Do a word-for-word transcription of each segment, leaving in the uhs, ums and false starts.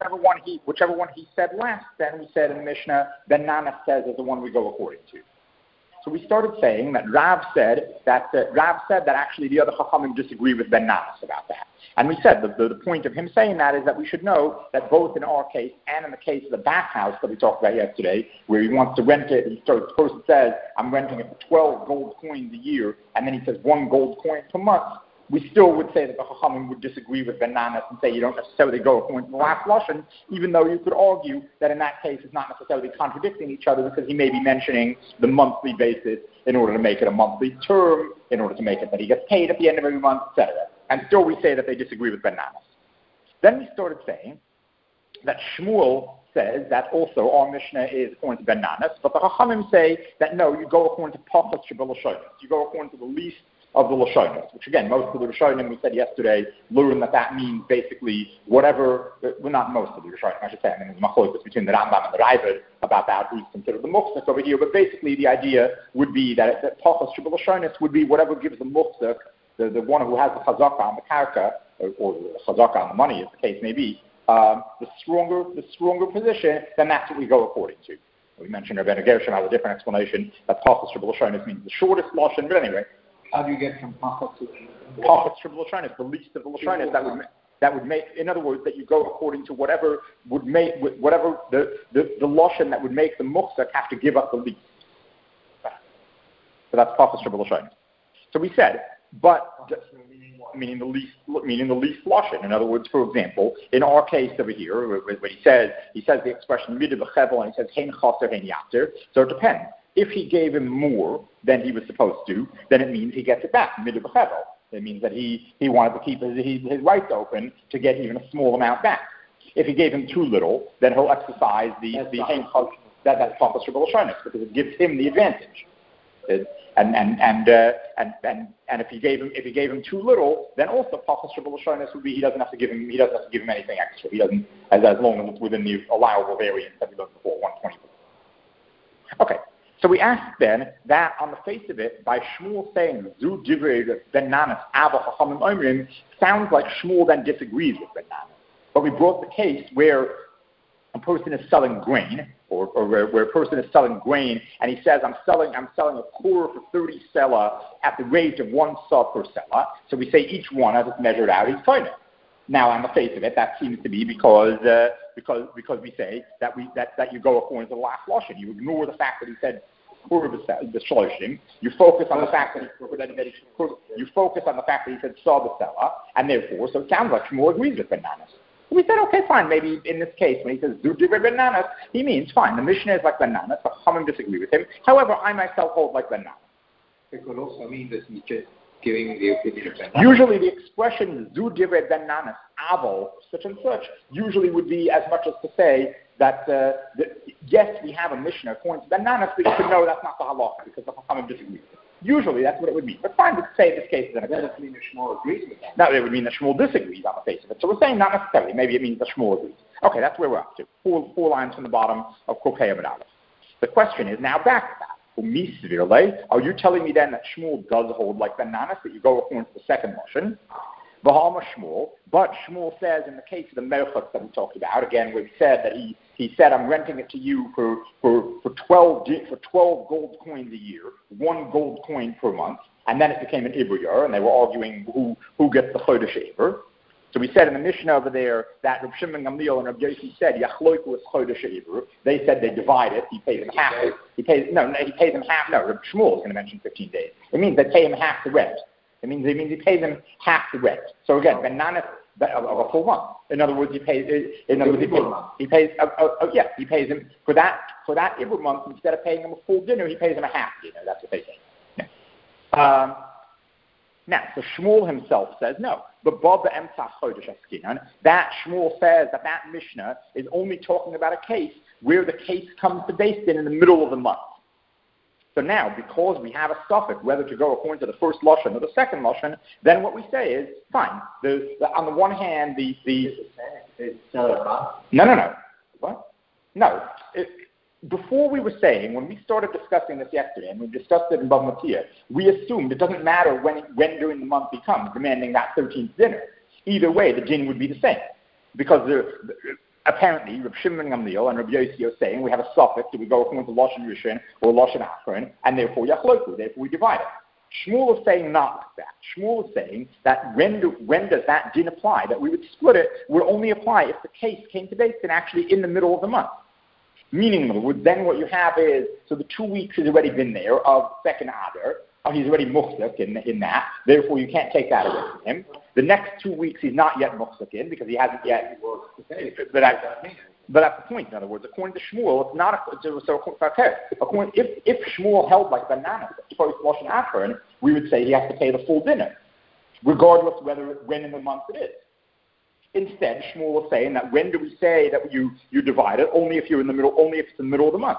whichever one he whichever one he said last, then we said in the Mishnah, Ben Nana says is the one we go according to. So we started saying that Rav said that uh, Rav said that actually the other Chachamim disagree with Ben Nanas about that. And we said the, the, the point of him saying that is that we should know that both in our case and in the case of the bathhouse that we talked about yesterday, where he wants to rent it, and so the person says, I'm renting it for twelve gold coins a year, and then he says one gold coin per month, we still would say that the Chachamim would disagree with Ben Nanas and say you don't necessarily go according to the last Lashon, even though you could argue that in that case it's not necessarily contradicting each other because he may be mentioning the monthly basis in order to make it a monthly term, in order to make it that he gets paid at the end of every month, et cetera. And still we say that they disagree with Ben Nanas. Then we started saying that Shmuel says that also our Mishnah is according to Ben Nanas, but the Chachamim say that no, you go according to Pachas Shebel Lashonos. You go according to the least of the Lashonos, which again, most of the Lashonim, we said yesterday, learn that that means basically whatever, well not most of the Lashonim, I should say, I mean, there's machlokes between the Rambam and the Raavad about that, who's considered the Muchzik over here, but basically the idea would be that, that Pachas Shebel Lashonos would be whatever gives the Muchzik, the, the one who has the Chazaka on the Karka, or, or the Chazaka on the money, as the case may be, um, the stronger the stronger position, then that's what we go according to. We mentioned Rabbeinu Gershon has a different explanation, that Pachas Shebel Lashonos means the shortest Lashon, but anyway, how do you get from Pachas to Pachas Shebel Lashonos, the least of the Lashonos that would that would make, in other words, that you go according to whatever would make whatever the the, the Lashon that would make the Muchzik have to give up the least. So that's Pachas Shebel Lashonos. So we said, but meaning the least, meaning the least Lashon. In other words, for example, in our case over here, when he says he says the expression midah b'chevel and he says hein chaser hein yater. So it depends. If he gave him more than he was supposed to, then it means he gets it back, midah b'chevel. It means that he, he wanted to keep his, his, his rights open to get even a small amount back. If he gave him too little, then he'll exercise the that's the hein chaser, that that's Pachas Shebel Lashonos, because it gives him the advantage. It, and and and, uh, and and and if he gave him if he gave him too little, then also Pachas Shebel Lashonos would be he doesn't have to give him he doesn't have to give him anything extra. He doesn't as as long as it's within the allowable variance that we looked before, one twenty-four. Okay. So we asked then that on the face of it, by Shmuel saying Zu Divrei Ben Nanas Ava Chachamim Omrim, sounds like Shmuel then disagrees with Ben Nanas. But we brought the case where a person is selling grain, or, or where, where a person is selling grain, and he says, I'm selling I'm selling a core for thirty selah at the rate of one saw per selah. So we say each one, as it's measured out, is koine. Now, on the face of it, that seems to be because uh, because because we say that we that, that you go according to the last lashon. You ignore the fact that he said core of the shloshim. You focus on the fact that he, you focus on the fact that he said saw the selah, and therefore, so it sounds like Shmuel agrees with Ben Nanas. We said, okay, fine, maybe in this case, when he says, Zu Divrei Ben Nanas, he means, fine, the Mishnah is like Ben Nanas, but Chachamim disagree with him. However, I myself hold like Ben Nanas. It could also mean that he's just giving the opinion of Ben Nanas. Usually the expression, Zu Divrei Ben Nanas, Avo, such and such, usually would be as much as to say that, uh, that yes, we have a Mishnah according to Ben Nanas, but you should know that's not the halacha, because the Chachamim disagree with him. Usually that's what it would mean. But fine, let's say this case is an exception. That doesn't mean that Shmuel agrees with that. No, it would mean that Shmuel disagrees on the face of it. So we're saying not necessarily. Maybe it means that Shmuel agrees. Okay, that's where we're up to. Four, four lines from the bottom of Kokei Amud Aleph. The question is now back to that. Are you telling me then that Shmuel does hold like Ben Nanas, that you go according to the second motion? V'halma Shmuel, but Shmuel says in the case of the Merchot that we talked about, again, where he said that he, he said, I'm renting it to you for, for, for, twelve, for twelve gold coins a year, one gold coin per month, and then it became an Ibriyar, and they were arguing who, who gets the Chodesh Iber. So we said in the Mishnah over there that Reb Shimon Gamliel and Reb Yossi said, Yachloiku is Chodesh Iber. They said they divide it. He pays them half. He pays, no, no, he pays them half. No, Reb Shmuel is going to mention fifteen days. It means they pay him half the rent. It means it means he pays him half the rent. So again, Ben Nanas of, of a full month. In other words, he pays. In other words, he pays. He pays uh, uh, uh, yeah, he pays him for that for that Ibr month. Instead of paying him a full dinner, he pays him a half dinner. That's what they say. Yeah. Um, now, so Shmuel himself says no. The Baba Emtzach Chodesh Askinan. That Shmuel says that that Mishnah is only talking about a case where the case comes to Beis Din in the middle of the month. So now, because we have a suffix, whether to go according to the first lashon or the second lashon, then what we say is, fine. The, the, on the one hand, the... the no, no, no. What? No. It, before we were saying, when we started discussing this yesterday, and we discussed it in Bava Metzia, we assumed it doesn't matter when, when during the month he comes demanding that thirteenth dinner. Either way, the din would be the same. Because the, the apparently, Reb Shimon Gamliel and Reb Yossi are saying we have a suffix, do we go according to Lashon Rishon or Lashon Achron, and therefore Yachloku, therefore we divide it. Shmuel is saying not like that. Shmuel is saying that when, do, when does that din apply? That we would split it would only apply if the case came to Beis Din actually in the middle of the month. Meaning, then what you have is, so the two weeks has already been there of second Adar, oh, he's already muhsik in, in that, therefore you can't take that away from him. The next two weeks he's not yet muhsik in because he hasn't yet, but that's, but that's the point, in other words. According to Shmuel, it's not a, so, so okay, according, if, if Shmuel held like bananas, post Lashon Achron, we would say he has to pay the full dinner, regardless of whether when in the month it is. Instead, Shmuel is saying that when do we say that you, you divide it? Only if you're in the middle, only if it's in the middle of the month.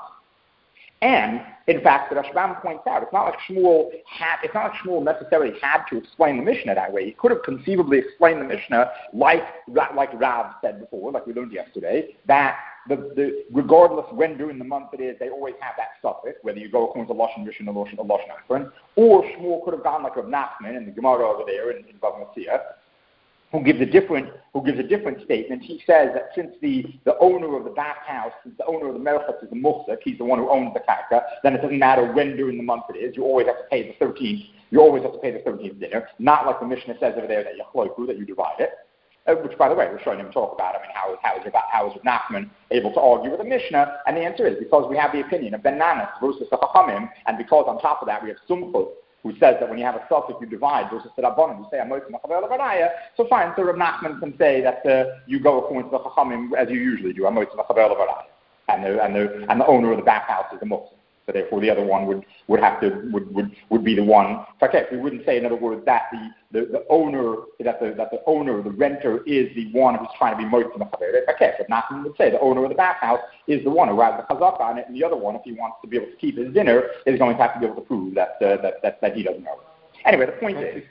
And, in fact, the Rashbam points out, it's not like Shmuel had, it's not like Shmuel necessarily had to explain the Mishnah that way. He could have conceivably explained the Mishnah like, like Rav said before, like we learned yesterday, that the, the, regardless when during the month it is, they always have that suffix, whether you go according to Lashon Rishon or Lashon, or Lashon Achron, or Shmuel could have gone like Rav Nachman in the Gemara over there in, in Bava Metzia, who gives a different who gives a different statement. He says that since the, the owner of the bathhouse, since the owner of the merchat is the muhsik, he's the one who owns the karka, then it doesn't matter when during the month it is. You always have to pay the thirteenth. You always have to pay the thirteenth dinner. Not like the Mishnah says over there that you chloiku, that you divide it. Uh, which, by the way, we're showing him talk about. I mean, how is how is how is Nachman able to argue with the Mishnah? And the answer is because we have the opinion of Ben Nanas versus the Chachamim, and because on top of that we have Sumchus, who says that when you have a suffix you divide versus the Rabbanim, you say Amoyt Machavel Levaraya. So fine, so Rav Nachman can say that uh, you go according to the Chachamim as you usually do, Amoyt Machavel Levaraya, and the and the and the owner of the bathhouse is the Muktzah. So therefore, the other one would, would have to would, would, would be the one. Okay, we wouldn't say, in other words, that the, the, the owner that the that the owner, the renter, is the one who's trying to be moitzim chaver. Okay, but Nachman would say the owner of the bathhouse is the one who has the chazaka on it, and the other one, if he wants to be able to keep his dinner, is going to have to be able to prove that uh, that, that that he doesn't know. Anyway, the point is,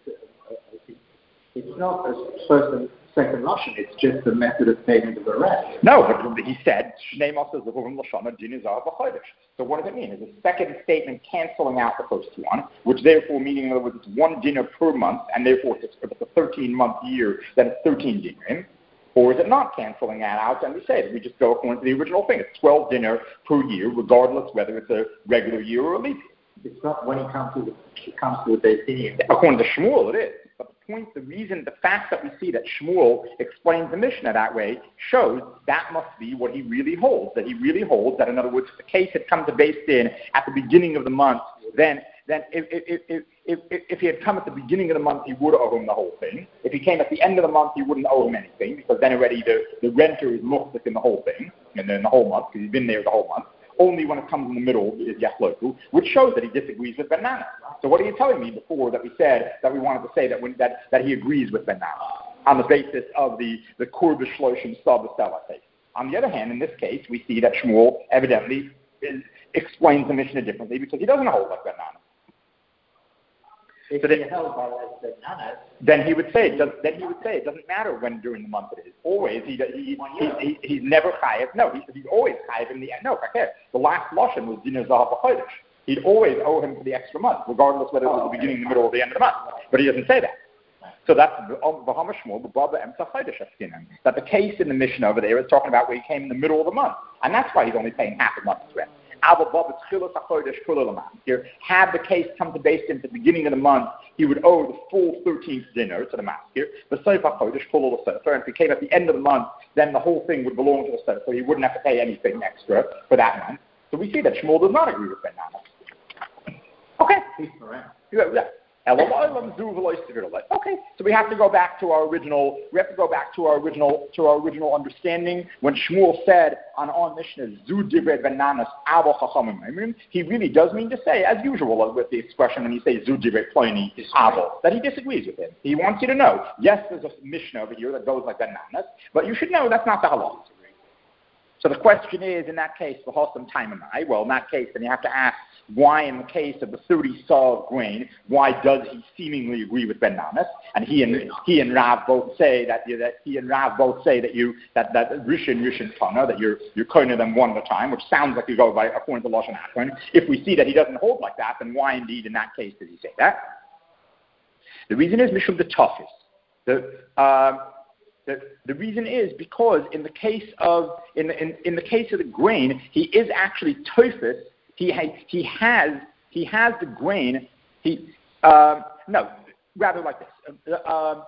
it's not a first and second Lashon, it's just the method of payment of the rest. No, but he said, Shnei Masas Zevuvim Lashana Din Izar B'Chodesh. So what does it mean? Is the second statement canceling out the first one, which therefore meaning, in other words, it's one dinner per month, and therefore if it's a thirteen-month year, then it's thirteen dinner. Or is it not canceling that out? And we say that we just go according to the original thing. It's twelve dinner per year, regardless whether it's a regular year or a leap year. It's not when it comes to the, it comes to the Beis Din. According to Shmuel, it is. But the point, the reason, the fact that we see that Shmuel explains the Mishnah that way shows that must be what he really holds. That he really holds that, in other words, if the case had come to Beis Din at the beginning of the month, then then if if, if, if, if if he had come at the beginning of the month, he would owe him the whole thing. If he came at the end of the month, he wouldn't owe him anything, because then already the, the renter is muhsik in the whole thing, and then the whole month, because he's been there the whole month. Only when it comes in the middle is Yachloku, which shows that he disagrees with Ben Nana. So what are you telling me before that we said that we wanted to say that when, that, that he agrees with Ben Nana on the basis of the, the Kurbish Shloshim Sab case? On the other hand, in this case, we see that Shmuel evidently is, explains the Mishnah differently because he doesn't hold like Ben Nana. If so he held by like Ben Nana, then he would say it does, then he would say it doesn't matter when during the month it is. Always he he, he, he he's never chayiv. No, he, he's always chayiv in the end. No, okay. The last lashon was dinner zahav b'chodesh. He'd always owe him for the extra month, regardless whether it was oh, the beginning, okay. the middle, or the end of the month. But he doesn't say that. So that's v'hama shmuel b'baba emsa chodesh askinan. That the case in the Mishnah over there is talking about where he came in the middle of the month, and that's why he's only paying half a month's rent. Here, had the case come to Beis Din at the beginning of the month, he would owe the full thirteenth dinner to the master. The and if he came at the end of the month, then the whole thing would belong to the sefer, so he wouldn't have to pay anything extra for that month. So we see that Shmuel does not agree with Ben Nana. Okay. Yeah, yeah. Okay, so we have to go back to our original. We have to go back to our original to our original understanding when Shmuel said on our Mishnah "Zu divrei Ben Nanas avo chachamim." He really does mean to say, as usual, with the expression when you say "Zu divrei ploni avo," that he disagrees with him. He wants you to know. Yes, there's a Mishnah over here that goes like Ben Nanas, but you should know that's not the halach. So the question is, in that case, for Hossam time and I, well, in that case, then you have to ask. Why, in the case of the thirty saw of grain, why does he seemingly agree with Ben Nanas? And he and he and Rav both say that, you, that he and Rav both say that you that that Rishon Rishon Tana, that you're you're counting them one at a time, which sounds like you go by according to Lashon Achron. If we see that he doesn't hold like that, then why indeed in that case does he say that? The reason is Mishum the toughest. The uh, The, the reason is because in the case of in the, in, in the case of the grain, he is actually tophus. He ha- he has he has the grain. He uh, no, rather like this. Uh, uh,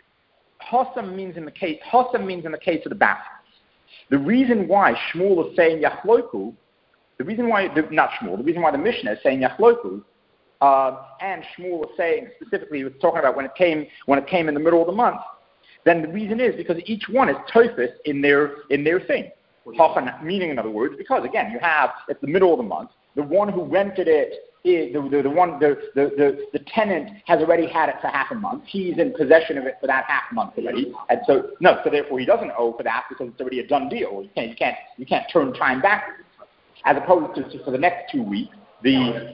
Hossam means in the case Hossam means in the case of the bathhouse. The reason why Shmuel is saying Yachloku, the reason why the, not Shmuel, the reason why the Mishnah is saying Yachloku, uh, and Shmuel is saying specifically, he was talking about when it came when it came in the middle of the month. Then the reason is because each one is tophus in their in their thing. Meaning, in other words, because again, you have it's the middle of the month. The one who rented it, is, the, the the one the, the the the tenant has already had it for half a month. He's in possession of it for that half month already, and so no, so therefore he doesn't owe for that because it's already a done deal. You can't you can't you can't turn time back, as opposed to, to for the next two weeks. The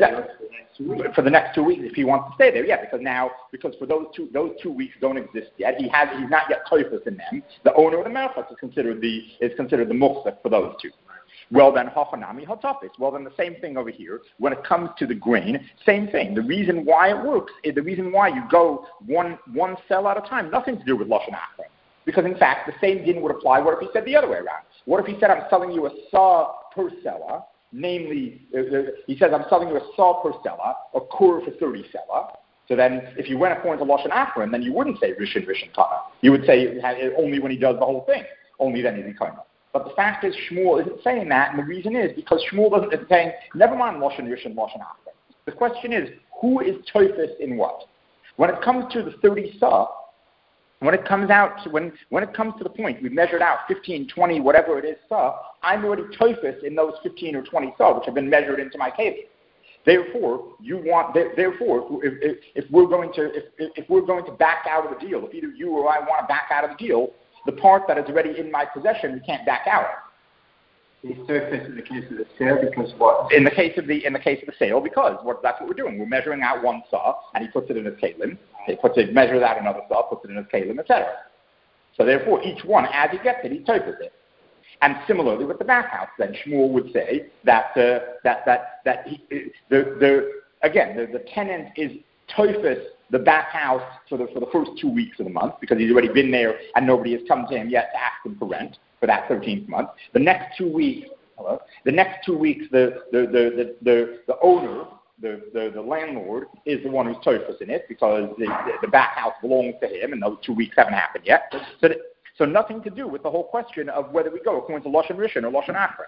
that, for the next two weeks, if he wants to stay there, yeah, because now because for those two those two weeks don't exist yet. He has he's not yet tophus in them. The owner of the merchant is considered the is considered the muhsek for those two. Well then, hachanami hatafis. Well then, the same thing over here. When it comes to the grain, same thing. The reason why it works is the reason why you go one one cell at a time. Nothing to do with lashon achra. Because in fact, the same din would apply. What if he said the other way around? What if he said, I'm selling you a saw per seller? Namely, uh, he says, I'm selling you a saw per seller, a kur for thirty seller. So then, if you went according to Lashon Achron, then you wouldn't say Rishon, Rishon, Kana. You would say only when he does the whole thing. Only then is he Kana. But the fact is, Shmuel isn't saying that, and the reason is because Shmuel doesn't is saying, never mind Lashon, Rishon, Lashon Achron. The question is, who is tophus in what? When it comes to the thirty saw, When it comes out, when when it comes to the point, we've measured out fifteen, twenty, whatever it is, saw, I'm already tophus in those fifteen or twenty saw, which have been measured into my keli. Therefore, you want. Therefore, if, if, if we're going to if, if we're going to back out of the deal, if either you or I want to back out of the deal, the part that is already in my possession, we can't back out of. He's tophus in the case of the sale because what? In the case of the in the case of the sale, because what that's what we're doing. We're measuring out one saw, and he puts it in his kalim. He puts it, measures out another saw, puts it in his kalim, et cetera. So therefore, each one, as he gets it, he tophus it. And similarly with the bathhouse, then Shmuel would say that uh, that that that he, the the again the, the tenant is tophus the bathhouse for the for the first two weeks of the month because he's already been there and nobody has come to him yet to ask him for rent for that thirteenth month. The next two weeks, hello, the next two weeks, the the the the the, the owner. The, the, the landlord is the one who's tophus in it because the, the, the back house belongs to him and those two weeks haven't happened yet. So, that, so nothing to do with the whole question of whether we go according to Lashon Rishon or Lashon Achron.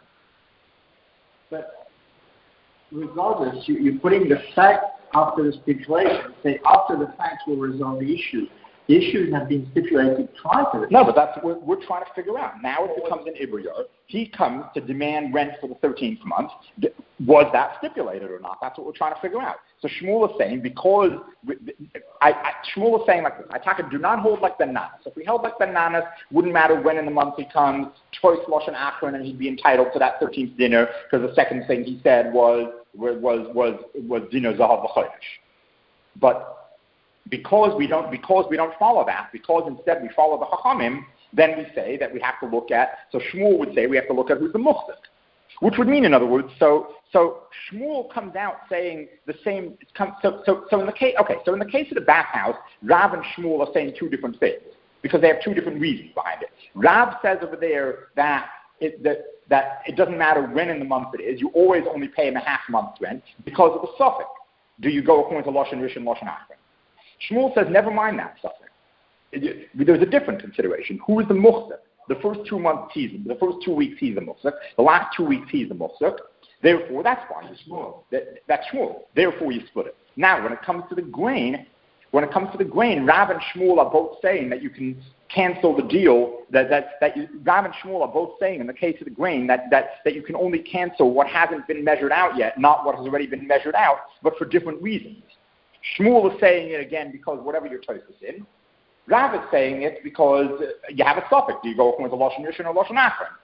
But regardless, you, you're putting the fact after the stipulation. Say after the facts will resolve the issue. The issues have been stipulated prior to the No, but that's what we're, we're trying to figure out. Now it becomes an Ibriyar. He comes to demand rent for the thirteenth month. Was that stipulated or not? That's what we're trying to figure out. So Shmuel is saying, because, I, I, Shmuel is saying like this, I taka, do not hold like bananas. If we held like bananas, wouldn't matter when in the month he comes, choice Lashon Achron, and he'd be entitled to that thirteenth dinner, because the second thing he said was, was, was, was dinner zahav v'chodesh. But because we don't, because we don't follow that, because instead we follow the Chachamim, then we say that we have to look at, so Shmuel would say we have to look at who's the muhsik. Which would mean, in other words, so so Shmuel comes out saying the same. So so so in the case, okay, so in the case of the bathhouse, Rav and Shmuel are saying two different things because they have two different reasons behind it. Rav says over there that it that that it doesn't matter when in the month it is. You always only pay him a half month's rent because of the suffix. Do you go according to Lashon Rishon, Lashon Achron? Shmuel says never mind that suffix. There's a different consideration. Who is the muhsik? The first two months he's the first two weeks he's the muhsik. The last two weeks he's the muhsik. Therefore, that's why you split it. That, that's Shmuel. Therefore, you split it. Now, when it comes to the grain, when it comes to the grain, Rav and Shmuel are both saying that you can cancel the deal. That that that you, Rav and Shmuel are both saying in the case of the grain that that that you can only cancel what hasn't been measured out yet, not what has already been measured out, but for different reasons. Shmuel is saying it again because whatever your choice is in. Rav is saying it because you have a suffix. Do you go according to Lashon Rishon or Lashon Achron?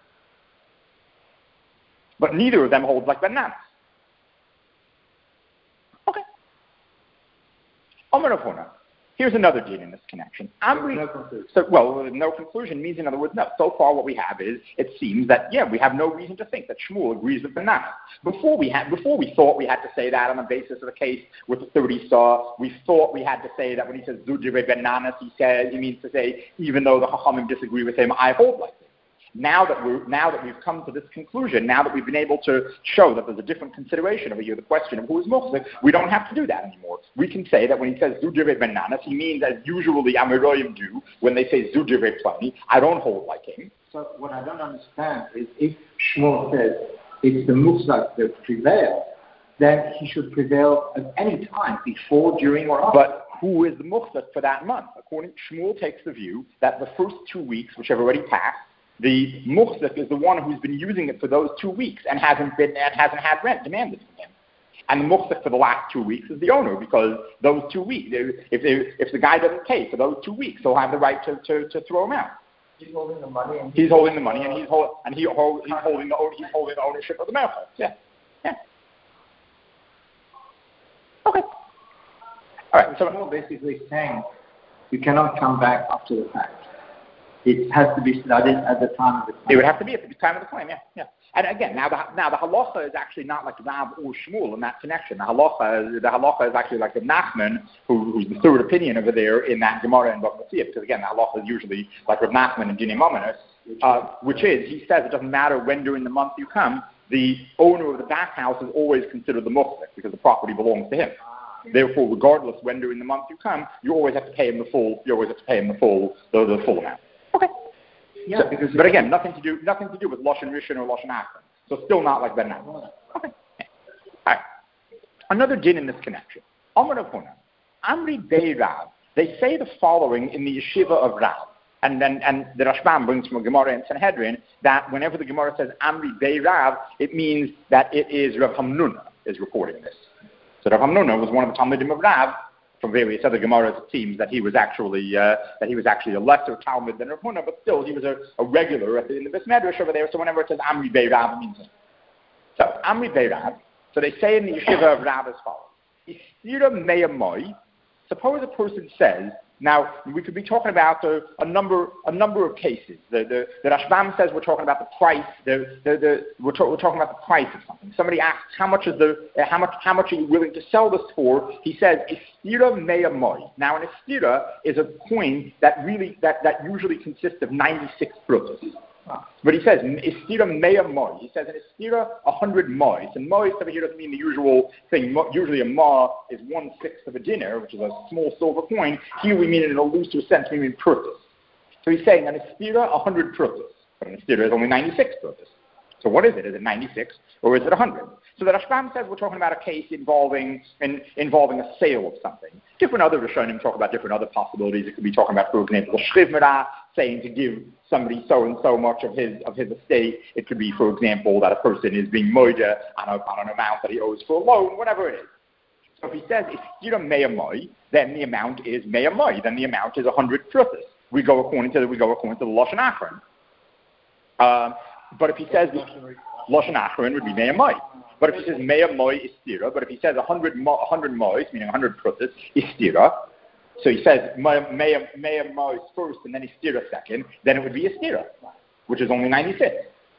But neither of them holds like bananas. Okay. Omer Rav Huna. Here's another din in this connection. Amri, no conclusion. So, well, no conclusion means, in other words, no. So far, what we have is, it seems that, yeah, we have no reason to think that Shmuel agrees with Bananas. Before we had, before we thought we had to say that on the basis of the case with the thirty saw, we thought we had to say that when he says Zujire Bananas, he says, he means to say, even though the Chachamim disagree with him, I hold like this. Now that we're now that we've come to this conclusion, now that we've been able to show that there's a different consideration over here, the question of who is muhzik, we don't have to do that anymore. We can say that when he says Zujire Bananas, he means as usually Amiroyim do when they say Zujire Plani. I don't hold like him. So what I don't understand is if Shmuel says it's the muhzik that prevails, then he should prevail at any time, before, during, or after. But who is the muhzik for that month? According Shmuel takes the view that the first two weeks, which have already passed, the muhzik is the one who's been using it for those two weeks and hasn't been and hasn't had rent demanded from him. And the muhzik for the last two weeks is the owner, because those two weeks, if they, if the guy doesn't pay for those two weeks, he'll have the right to, to, to throw him out. He's holding the money. And he's, he's holding the money, and he's hold, and he hold, he's holding the he's holding the ownership of the melchel. Yeah, yeah. Okay. All right. So Shmuel basically saying you cannot come back after the fact. It has to be studied at the time of the claim. It would have to be at the time of the claim, yeah, yeah. And again, now the now the halacha is actually not like Rav or Shmuel in that connection. The halacha, the halacha is actually like the Nachman, who, who's the third opinion over there in that Gemara and Bava Metzia, because again, the halacha is usually like Rav Nachman and Dini Mamonos, uh, which is he says it doesn't matter when during the month you come, the owner of the bathhouse is always considered the muhzik because the property belongs to him. Therefore, regardless when during the month you come, you always have to pay him the full. You always have to pay him the full, the, the full amount. Okay. Yeah, so, because but again, nothing to do, nothing to do with Lashon Rishon or Lashon Achron. So still not like Ben Nachman. Okay. All right. Another din in this connection. Amar Rav Huna, Amri Bei Rav. They say the following in the yeshiva of Rav, and then and the Rashbam brings from a Gemara in Sanhedrin that whenever the Gemara says Amri Bei Rav, it means that it is Rav Hamnuna is reporting this. So Rav Hamnuna was one of the Talmidim of Rav. From various other Gemaras, it seems that he was actually uh, that he was actually a lesser Talmud than Rav Huna, but still he was a, a regular at the, in the Beis Medrash over there. So whenever it says Amri Bei Rav, it means him. So Amri Bei Rav. So they say in the yeshiva of Rav as follows: Istira Me'amoi. Suppose a person says. Now we could be talking about a, a number a number of cases. The the, the Rashbam says we're talking about the price. The the, the we're, to, we're talking about the price of something. Somebody asks how much is the uh, how much how much are you willing to sell this for? He says Istira Me'amoi. Now an Istira is a coin that really that, that usually consists of ninety-six prutas. But he says, Istira Mea Moi. He says, an Istira, a hundred Mois. And Mois over here doesn't mean the usual thing. Usually a Ma is one-sixth of a dinar, which is a small silver coin. Here we mean it in a looser sense, we mean prutas. So he's saying, an Istira, a hundred prutas. But an Istira is only ninety-six prutas. So what is it? Is it ninety-six or is it one hundred? So the Rashbam says we're talking about a case involving in, involving a sale of something. Different other Rishonim talk about different other possibilities. It could be talking about, for example, a Shriv Merah, saying to give somebody so and so much of his of his estate. It could be, for example, that a person is being moida on, a, on an amount that he owes for a loan, whatever it is. So if he says it's Istira Mea Moi, then the amount is Mea Moi. Then the amount is one hundred prutas. We go according to the, we go according to the Lashon Achron. Um, But if he says Lashon Achron would be Mea Moi. But if he says Mea Moi Istira, but if he says one hundred Mois, meaning one hundred prutas, Istira, so he says Mea Mois first and then Istira second, then it would be Istira, which is only ninety-six.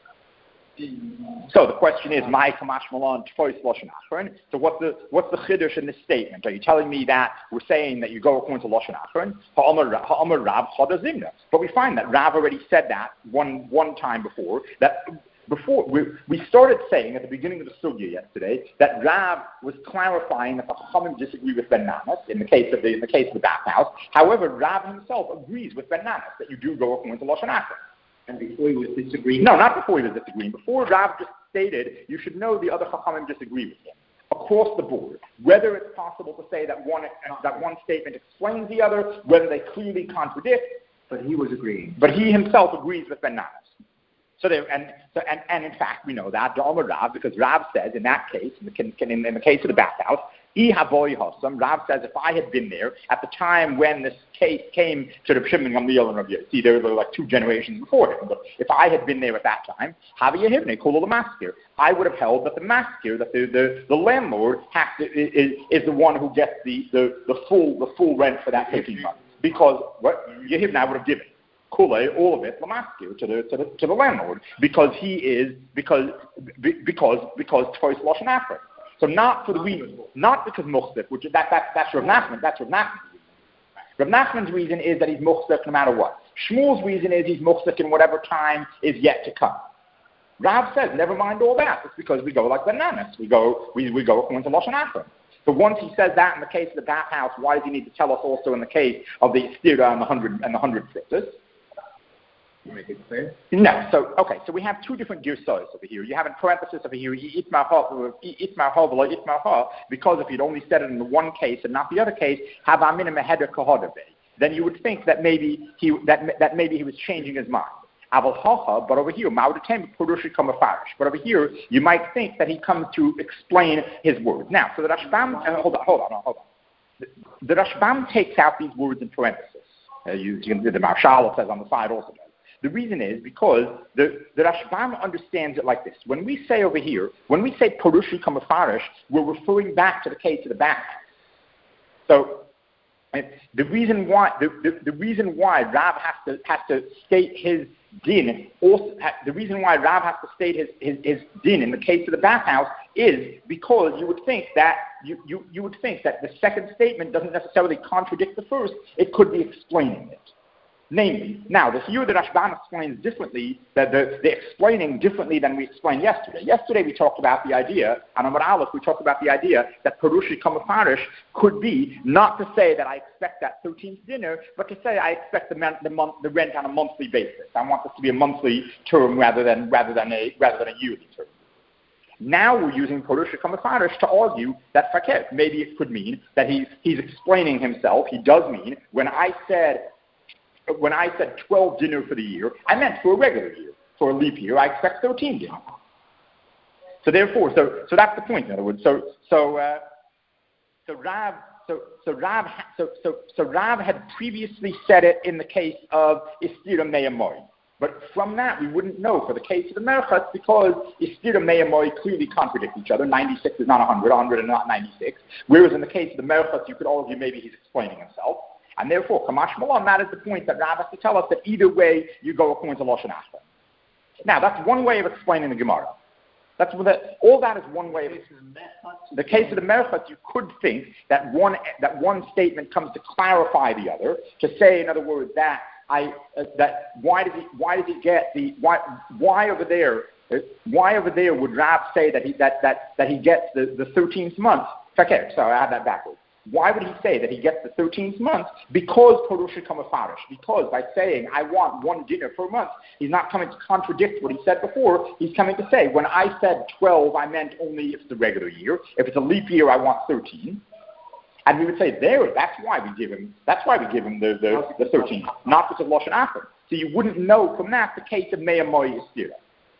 So the question is, my Kamash Malan Tfois Lashon Achron. So what's the what's the chiddush in this statement? Are you telling me that we're saying that you go according to Lashon Achron? Ha'amar Rav Chada Zimna. But we find that Rav already said that one one time before. That before we we started saying at the beginning of the sugya yesterday that Rav was clarifying that the Chachamim disagree with Ben Nanas in the case of the in the case of the bathhouse. However, Rav himself agrees with Ben Nanas that you do go according to Lashon Achron. And before he was disagreeing? No, not before he was disagreeing. Before Rav just stated, you should know the other Chachamim disagree with him. Across the board. Whether it's possible to say that one that one statement explains the other, whether they clearly contradict. But he was agreeing. But he himself agrees with Ben Nanas. So they, and, so, and, and in fact, we know that, Dharma Rav, because Rav says in that case, in the, in, in the case of the bathhouse, Rav says, if I had been there at the time when this case came to the Shimon Gamliel and Rav Yossi, see, there were like two generations before him, but if I had been there at that time, I would have held that the masker, that the, the, the landlord has to, is, is the one who gets the, the, the full the full rent for that thirteen months. Because what Yehivna would have given Kule, all of it, Lamaskir, to the to the to the landlord, because he is because because because Toys Lashon Achra. So not for the reason, not because Muchsif, which that that that's Rav Nachman, that's Rav Nachman's reason. Rav Nachman's reason is that he's Muchsif no matter what. Shmuel's reason is he's Muchsif in whatever time is yet to come. Rav says, never mind all that. It's because we go like bananas. We go we we go according to Lashon Achra. So once he says that in the case of the bathhouse, why does he need to tell us also in the case of the stira and the hundred and the hundred fritters? You make it clear? No. So okay. So we have two different gearsos over here. You have in parenthesis over here itmar ha, because if you'd only said it in the one case and not the other case, have aminim heder kahodabe. Then you would think that maybe he that that maybe he was changing his mind. Aval hacha, but over here, but over here, you might think that he comes to explain his words. Now, so the Rashbam, uh, hold on, hold on, hold on. The, the Rashbam takes out these words in parenthesis. Uh, you, you can, the Marshal says on the side also does. The reason is because the, the Rashbam understands it like this. When we say over here, when we say Purushi Kamafarish, we're referring back to the case of the bathhouse. So, and the reason why the, the, the reason why Rav has to has to state his din also the reason why Rav has to state his, his, his din in the case of the bathhouse is because you would think that you, you, you would think that the second statement doesn't necessarily contradict the first, it could be explaining it. Namely, now the here the Rashbam explains differently, that the, the explaining differently than we explained yesterday. Yesterday we talked about the idea, on Amar Aleph we talked about the idea that Perushi Kamafarish could be not to say that I expect that thirteenth dinner, but to say I expect the, man, the, month, the rent on a monthly basis. I want this to be a monthly term rather than rather than a rather than a yearly term. Now we're using Perushi Kamafarish to argue that fakir. Maybe it could mean that he's he's explaining himself. He does mean when I said. When I said twelve dinner for the year, I meant for a regular year. For a leap year, I expect thirteen dinner. So therefore, so so that's the point. In other words, so so uh, so Rav so so Rav so so so Rav had previously said it in the case of Istira Me'amoy. But from that, we wouldn't know for the case of the Merchas because Istira Me'amoy clearly contradict each other. ninety-six is not one hundred, one hundred is not ninety-six. Whereas in the case of the Merchas, you could argue maybe he's explaining himself. And therefore, Kamash Malan, that is the point that Rav has to tell us that either way you go according to Lashon Achra. Now, that's one way of explaining the Gemara. That's what the, all that is one way of explaining. The case of the Merchas, you could think that one that one statement comes to clarify the other, to say, in other words, that I uh, that why does he why does he get the why why over there uh, why over there would Rav say that he that that that he gets the the thirteenth month? Okay, sorry, I had that backwards. Why would he say that he gets the thirteenth month? Because Perushi Kamafarish. Because by saying, I want one dinner per month, he's not coming to contradict what he said before. He's coming to say, when I said twelve, I meant only if it's the regular year. If it's a leap year, I want thirteen. And we would say, there, that's why we give him, that's why we give him the, the, the thirteen, not because of Lashon Achra. So you wouldn't know from that the case of Me'amoy Yistira.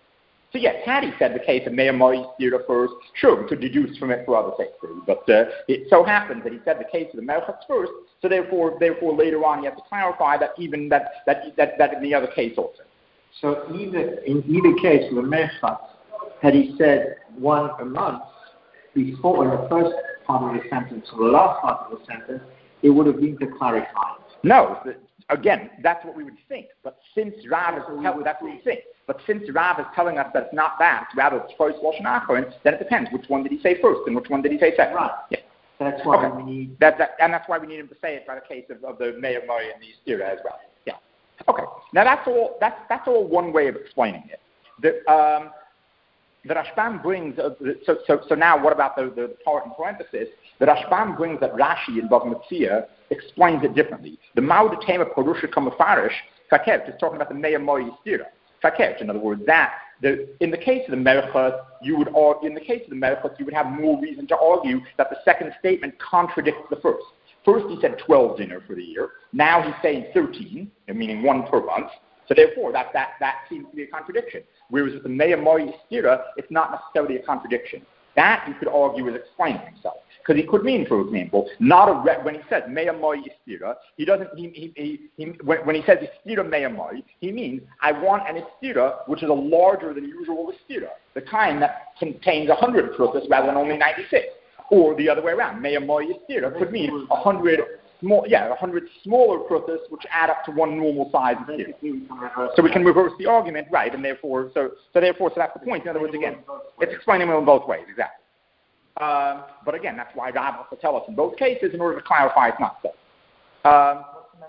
So yes, had he said the case of Me'amoy Yistira first, sure, we could deduce from it for other cases. But uh, it so happens that he said the case of the Merchas first, so therefore, therefore later on he has to clarify that even that, that, that, that in the other case also. So either, in either case, the Merchas, had he said one a month before in the first part of the sentence or the last part of the sentence, it would have been to clarify. No, again, that's what we would think. But since Rav is telling, that's what we think. But since Rav is telling us that it's not that, rather it's first Lashon Achra, then it depends. Which one did he say first, and which one did he say second? Right. Yeah. That's why okay. we need. That, that, and that's why we need him to say it by the case of, of the Me'amoy and the Yistira as well. Yeah. Okay. Now that's all. That's that's all one way of explaining it. The um, the Rashbam brings. Uh, so so so now what about the, the part in parenthesis? The Rashbam brings that Rashi in Bava Metzia explains it differently. The Ma'od Tema Perushi Kamafarish Fakert is talking about the Me'amoy Yistira. Fakert, in other words, that the, in the case of the Merchas, you would in the case of the Merchas, you would have more reason to argue that the second statement contradicts the first. First, he said twelve dinner for the year. Now he's saying thirteen, meaning one per month. So therefore, that that that seems to be a contradiction. Whereas with the Me'amoy Yistira, it's not necessarily a contradiction. That you could argue is explaining himself. Because he could mean, for example, not a re- when he says me'amoy istira, he doesn't. He, he, he, he when, when he says istira me'amoy, he means I want an istira which is a larger than usual istira, the kind that contains a hundred prutas rather than only ninety-six, or the other way around. Me'amoy istira could mean a hundred small, yeah, a hundred smaller prutas which add up to one normal size istira. So we can reverse the argument, right? And therefore, so so therefore, so that's the point. In other words, again, it's explaining it in both ways, exactly. Um, but again, that's why Rav has to tell us in both cases in order to clarify it's not so. Um,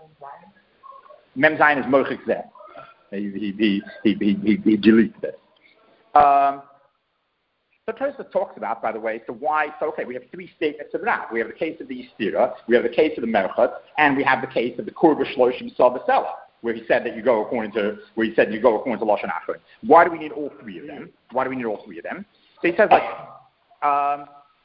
Mem Zayin is Mochik Zeh. He, he, he, he, he, he, he deletes this. Um, so Tosfos talks about, by the way, so why, so okay, we have three statements of Rav. We have the case of the Yistira, we have the case of the Merchat, and we have the case of the Korba Shloshim Savasela, where he said that you go according to, where he said you go according to Lashon Achron. Why do we need all three of them? Why do we need all three of them? So he says like, Um,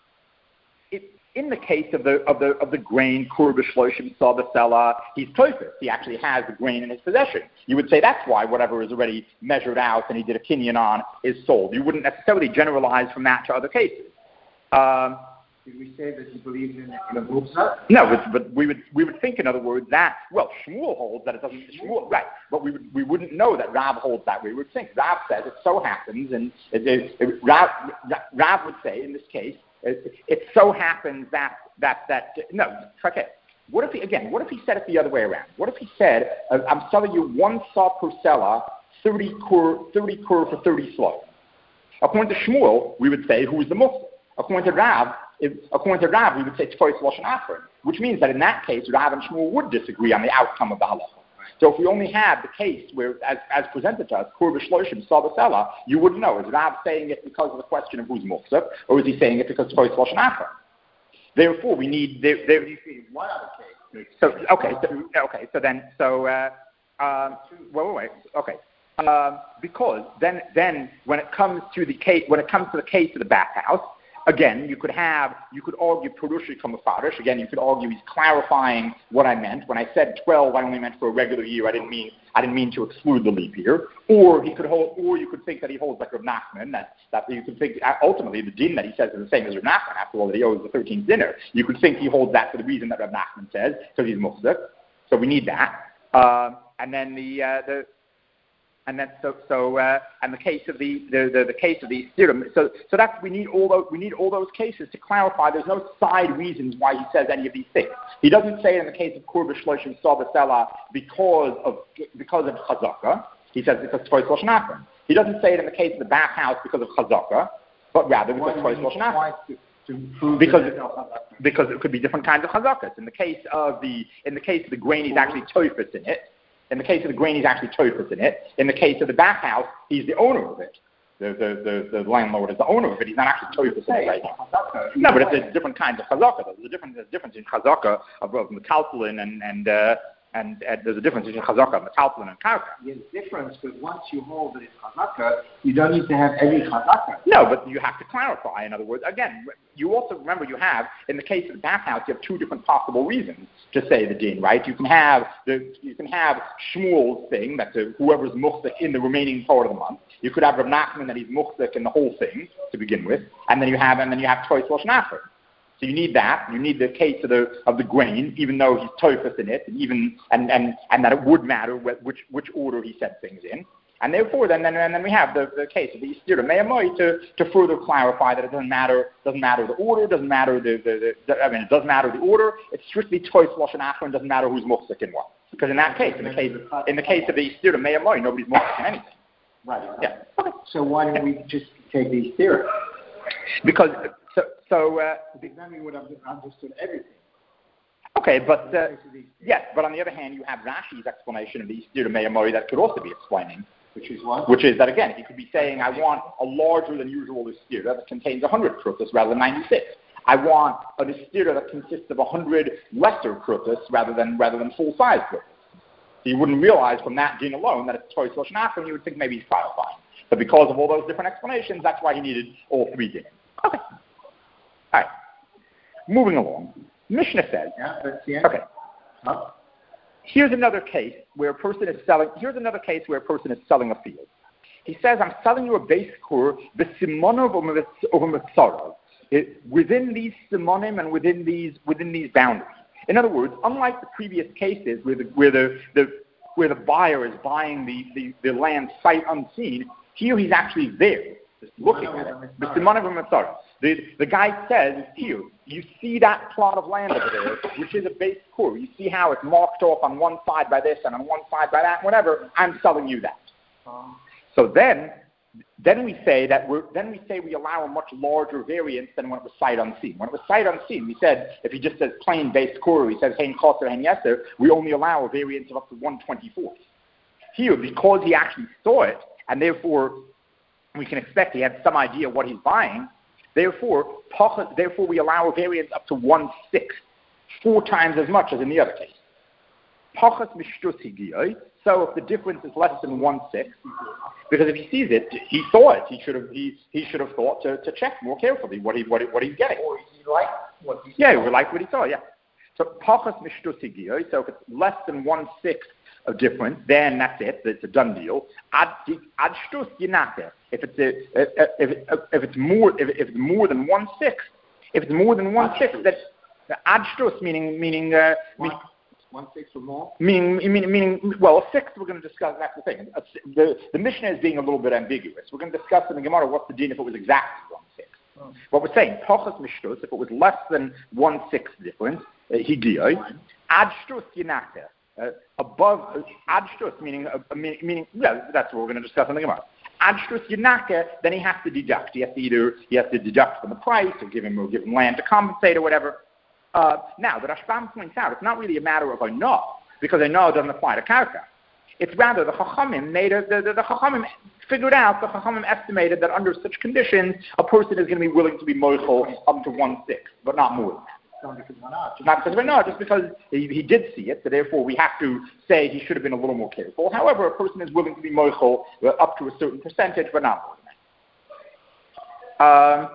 it, in the case of the of the of the grain, Korba Shloshim Savasela, he's Tosfos. He actually has the grain in his possession. You would say that's why whatever is already measured out and he did a kinyan on is sold. You wouldn't necessarily generalize from that to other cases. Um, Did we say that he believes in the Mubza? No, but, but we would we would think, in other words, that well, Shmuel holds that it doesn't. Shmuel, right? But we would we wouldn't know that Rav holds that. We would think Rav says it so happens, and it, it, it, Rav, Rav would say in this case, it, it so happens that that that no, okay. What if he again? What if he said it the other way around? What if he said, uh, "I'm selling you one saw per seller, thirty kur, thirty kur for thirty slow." According to Shmuel, we would say, "Who is the Muslim?" According to Rav. If, according to Rav, we would say Tfois Lashon Achron, which means that in that case, Rav and Shmuel would disagree on the outcome of the halacha. So if we only had the case where, as, as presented to us, Korba Shloshim Savasela, you wouldn't know. Is Rav saying it because of the question of who's Muksaf, or is he saying it because Tfois Lashon Achron? Therefore, we need. There, there, What other case? So okay, so, okay. So then, so uh, um, wait, wait, wait. Okay. Um, because then, then when it comes to the case, when it comes to the case of the bathhouse. Again, you could have, you could argue Purushi from the Farish. Again, you could argue he's clarifying what I meant. When I said twelve, I only meant for a regular year. I didn't mean, I didn't mean to exclude the leap year. Or he could hold, or you could think that he holds like Rav Nachman, that, that you could think, ultimately, the din that he says is the same as Rav Nachman, after all, that he owes the thirteenth dinner. You could think he holds that for the reason that Rav Nachman says, because he's Mufsik. So we need that. Um, and then the, uh, the, And then so so uh, and the case of the the, the, the case of the serum. So so that's we need all those we need all those cases to clarify. There's no side reasons why he says any of these things. He doesn't say it in the case of Korba Shloshim Savasela because of because of Chazaka. He says because Tfois Lashon Achron. He doesn't say it in the case of the bathhouse because of Chazaka, but rather because Tfois Lashon Achron. Because because it could be different kinds of Chazakas. In the case of the in the case of the grain, he's actually Tosfos in it. In the case of the grain, he's actually Tosfos in it. In the case of the bathhouse, he's the owner of it. The, the, the, the landlord is the owner of it. He's not actually Tosfos in it right now. No, but it's different kinds of chazaka. There's a difference, there's a difference in chazaka of, of metaltalin and and, uh, and and there's a difference between chazaka, metaltalin, and karka. There's a difference, but once you hold that it's chazaka, you don't need to have every chazaka. No, but you have to clarify. In other words, again, you also remember you have in the case of the bathhouse, you have two different possible reasons to say the din, right? You can have the you can have Shmuel's thing that whoever's muhsik in the remaining part of the month. You could have Rav Nachman that he's muhsik in the whole thing to begin with, and then you have and then you have Tfois Lashon Achron. So you need that. You need the case of the of the grain, even though he's Tosfos in it, and even and, and, and that it would matter which which order he said things in. And therefore, then, then, and then we have the, the case of the Yistira Me'amoy to, to further clarify that it doesn't matter doesn't matter the order, doesn't matter the, the, the I mean, it doesn't matter the order. It's strictly Tfois Lashon Achron. Doesn't matter who's muhsik in what. Because in that case, in the case in the case of the Yistira Me'amoy, nobody's muhsik in anything. Right. Yeah. Okay. So why don't we just take the Yistira? Because so so. Uh, then we would have understood everything. Okay, but uh, yes, but on the other hand, you have Rashi's explanation of the Yistira Me'amoy that could also be explaining. Which is what? Which is that, again, he could be saying, I want a larger than usual istira that contains one hundred prutas rather than ninety-six. I want an istira that consists of one hundred lesser prutas rather than rather than full-size prutas. So you wouldn't realize from that din alone that it's Tfois Lashon Achron, you would think maybe he's clarifying. But because of all those different explanations, that's why he needed all three dinim. Okay. All right. Moving along. Mishnah says, yeah, that's the end. Okay. Huh? Here's another case where a person is selling. Here's another case where a person is selling a field. He says, "I'm selling you a base kur b'simonov or mitzarav." it, within these simonim and within these within these boundaries. In other words, unlike the previous cases where the where the, the where the buyer is buying the, the, the land sight unseen, here he's actually there, just looking at it. The simonim v'matzara. The the guy says, here, you see that plot of land over there, which is a base core. You see how it's marked off on one side by this and on one side by that, whatever. I'm selling you that. So then, then we say that we're then we say we allow a much larger variance than when it was sight unseen. When it was sight unseen, we said if he just says plain base core, he says hein choser hein yeser, we only allow a variance of up to one twenty-fourth. Here, because he actually saw it, and therefore we can expect he had some idea what he's buying. Therefore, therefore we allow a variance up to one sixth, four times as much as in the other case. So if the difference is less than one sixth, because if he sees it, he saw it. He should have he, he should have thought to, to check more carefully what he what he, what he's getting. Or he liked what he saw. Yeah, he liked what he saw. Yeah. So pachas mishtusigiyoi. So if it's less than one sixth of difference, then that's it. It's a done deal. Ad ad shtus yinate. If it's a, if it, if it's more if, if it's more than one sixth, if it's more than one sixth, that's ad shtus meaning meaning. Uh, meaning One sixth or more? Meaning, meaning, meaning, well, a sixth we're going to discuss, that's the thing. The, the Mishnah is being a little bit ambiguous. We're going to discuss in the Gemara what's the din if it was exactly one sixth. Oh. What we're saying, Pachas Mishtus, if it was less than one sixth difference, uh, Higiyoi, Ad Shtus Yinaka, uh, above, uh, Ad Shtus, meaning, uh, meaning, meaning, yeah, that's what we're going to discuss in the Gemara. Ad Shtus Yinaka, then he has to deduct. He has to either, he has to deduct from the price, or give him, or give him land to compensate, or whatever. Uh, now, the Rashbam points out it's not really a matter of a no, because a no doesn't apply to karka. It's rather the Chachamim made a, the, the, the Chachamim figured out, the Chachamim estimated that under such conditions, a person is going to be willing to be moichel up to one sixth, but not more than that. Not because of a no, just because he, he did see it, so therefore we have to say he should have been a little more careful. However, a person is willing to be moichel uh, up to a certain percentage, but not more than that. Um,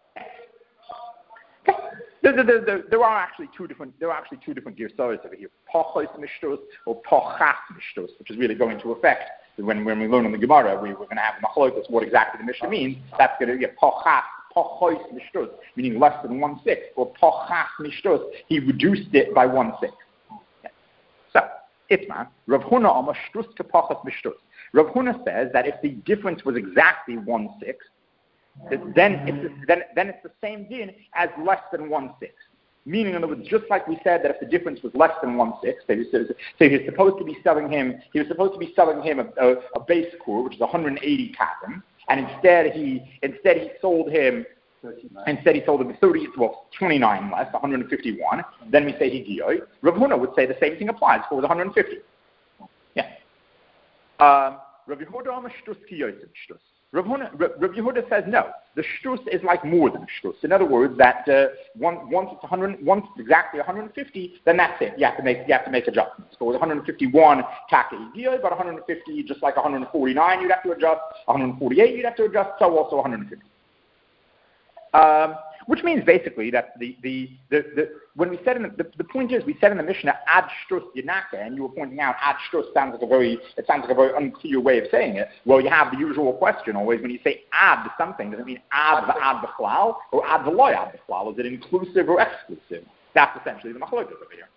There, there, there, there are actually two different. There are actually two different girsahs over here: pachos mishtos or pachas mishtos, which is really going to affect when when we learn in the Gemara. We, we're going to have machlokas what exactly the Mishnah means. That's going to be pachas pachos mishtos, meaning less than one sixth, or pachas mishtos. He reduced it by one sixth. Yeah. So itman Rav Huna amar shtus ke pachas mishtos. Rav Huna says that if the difference was exactly one sixth, Then it's, then, then it's the same din as less than one sixth. Meaning, in other words, just like we said that if the difference was less than one sixth, so he was supposed to be selling him, he was supposed to be selling him a, a, a base core, which is one hundred eighty katim, and instead he instead he sold him instead he sold him thirty, well, twenty-nine less, one hundred fifty-one. Then we say higiyoi. Rav Huna would say the same thing applies for the one hundred fifty. Yeah. Um, Rav Yehuda amar shtus ki yosef shtus. Rav Yehuda says no. The shtus is like more than a shtus. In other words, that uh, one, once it's one hundred, once it's exactly one hundred fifty, then that's it. You have to make you have to make adjustments. So with one hundred fifty-one taka idiyah, but one hundred fifty, just like one hundred forty-nine, you'd have to adjust. one hundred forty-eight, you'd have to adjust. So also one hundred fifty. Um, which means basically that the, the, the, the when we said in the, the, the point is we said in the Mishnah ad shtus yinaka, and you were pointing out ad shtus sounds like a very it sounds like a very unclear way of saying it. Well, you have the usual question always when you say ad something, does it mean ad ad b'chlal or ad v'loy ad b'chlal? Is it inclusive or exclusive? That's essentially the machlokas over here.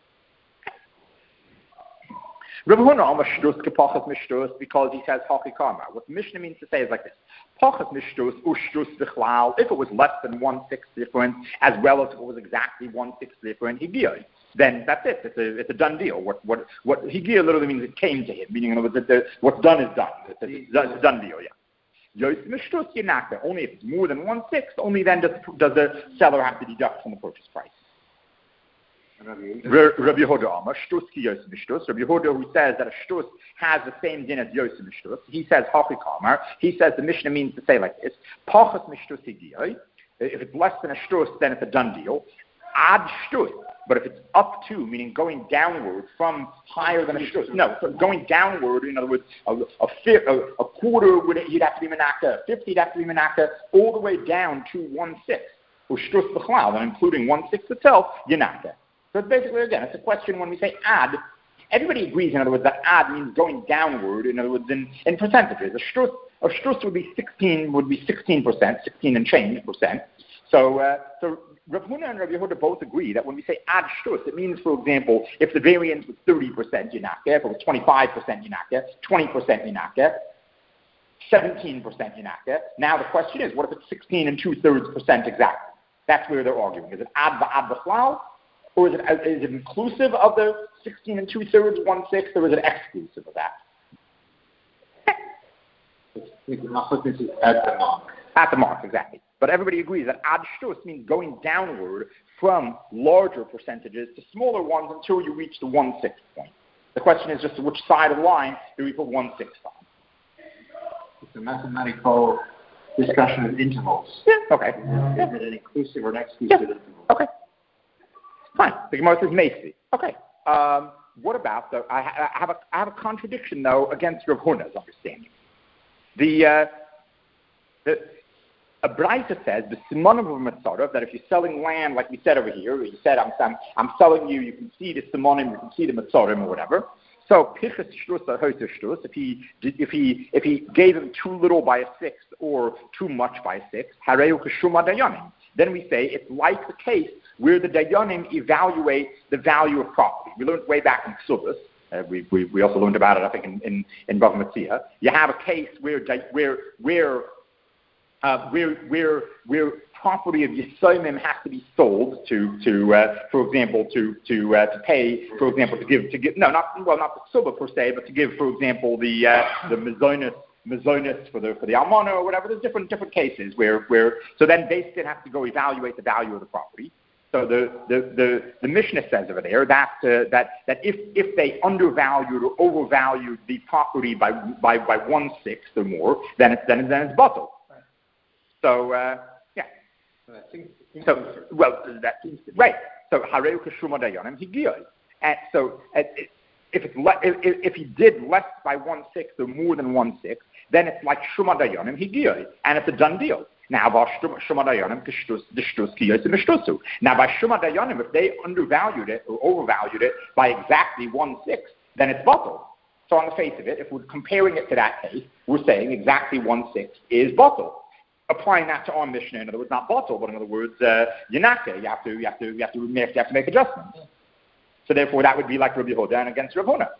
Rav Huna amar shtus ke pachas mishtus because he says haki karma. What the Mishnah means to say is like this: pachas mishtus ushtus b'chlal. If it was less than one sixth difference, as well as if it was exactly one sixth different, higiyah. Then that's it. It's a it's a done deal. What what what higiyah literally means it came to him, meaning in other words, that what's done is done. It's a, it's a done deal. Yeah. Yos mishtus yinaka. Only if it's more than one sixth, only then does does the seller have to deduct from the purchase price. Rabbi Yehuda Amar shtus ki yosef mishtus. Rabbi Yehuda, who says that a shtus has the same din as yosef mishtus, he says hachik Amar. He says the Mishnah means to say like this: pachas mishtus higiyah. If it's less than a shtus, then it's a done deal. Ad shtus. But if it's up to, meaning going downward from higher than a shtus, no, so going downward, in other words, a, a, fifth, a, a quarter would he'd have to be menaka, a fifth he'd have to be menaka, all the way down to one sixth. Or shtus b'chlal, and including one sixth itself, yinaka. So it's basically, again, it's a question when we say ad, everybody agrees, in other words, that ad means going downward, in other words, in, in percentages. A shtus, a shtus would be sixteen, would be sixteen percent, sixteen and change percent. So, uh, so Rav Huna and Rav Yehuda both agree that when we say ad shtus, it means, for example, if the variance was thirty percent yinake, if it was twenty-five percent yinake, twenty percent yinake, seventeen percent yinake. Now the question is, what if it's sixteen and two-thirds percent exactly? That's where they're arguing. Is it ad v'ad b'chlal, or is it, is it inclusive of the sixteen and two-thirds, one-sixth, or is it exclusive of that? This is at the mark. At the mark, exactly. But everybody agrees that ad shtus means going downward from larger percentages to smaller ones until you reach the one-sixth point. The question is just which side of the line do we put one-sixth on? It's a mathematical discussion of intervals. Yeah, okay. Yeah. Is it an inclusive or an exclusive yeah. interval? Okay. Fine. The Gemara says Macy. Okay. Um, what about, the, I, I, have a, I have a contradiction, though, against Rav Huna's understanding. The, uh, the A Braisa says, the Simonim of a Mitzvah, that if you're selling land, like we said over here, you said, I'm, I'm, I'm selling you, you can see the Simonim, you can see the Mitzvah or whatever. So, Pichas Shtus or Hoyter Shtus, if he, if he, if he gave him too little by a sixth or too much by a sixth, Hareu Keshuma Dayanim. Then we say it's like the case where the Dayanim evaluate the value of property. We learned way back in Ksubas. Uh, we, we, we also learned about it, I think, in, in, in Bava Metzia. You have a case where, where, where, uh, where, where, where property of Yisomim has to be sold to, to uh, for example, to, to, uh, to pay, for example, to give, to give, no, not, well, not the Ksuba per se, but to give, for example, the, uh, the Mazonis, Mazonis for the, for the Almana or whatever. There's different, different cases where, where, so then they still have to go evaluate the value of the property. So the, the, the, the Mishnah says over there that, uh, that, that if, if they undervalued or overvalued the property by, by, by one-sixth or more, then it's, then, then it's bottled. Right. So, uh, yeah. I think, so, well, that, right. So, Hareu Keshuma Dayanim Higiyah. And so, uh, if, it's le- if, if he did less by one-sixth or more than one-sixth, then it's like Shuma Dayanim Higiyah, and it's a done deal. Now, by Shuma Dayanim, Now, by Shuma Dayanim, if they undervalued it or overvalued it by exactly one-sixth, then it's bottled. So on the face of it, if we're comparing it to that case, we're saying exactly one-sixth is bottled. Applying that to our Mishnah, in other words, not bottled, but in other words, uh, Yanaka, you have to, you have to, you have to make, you have to make adjustments. So therefore, that would be like Rabbi Yehuda and against Rav Huna.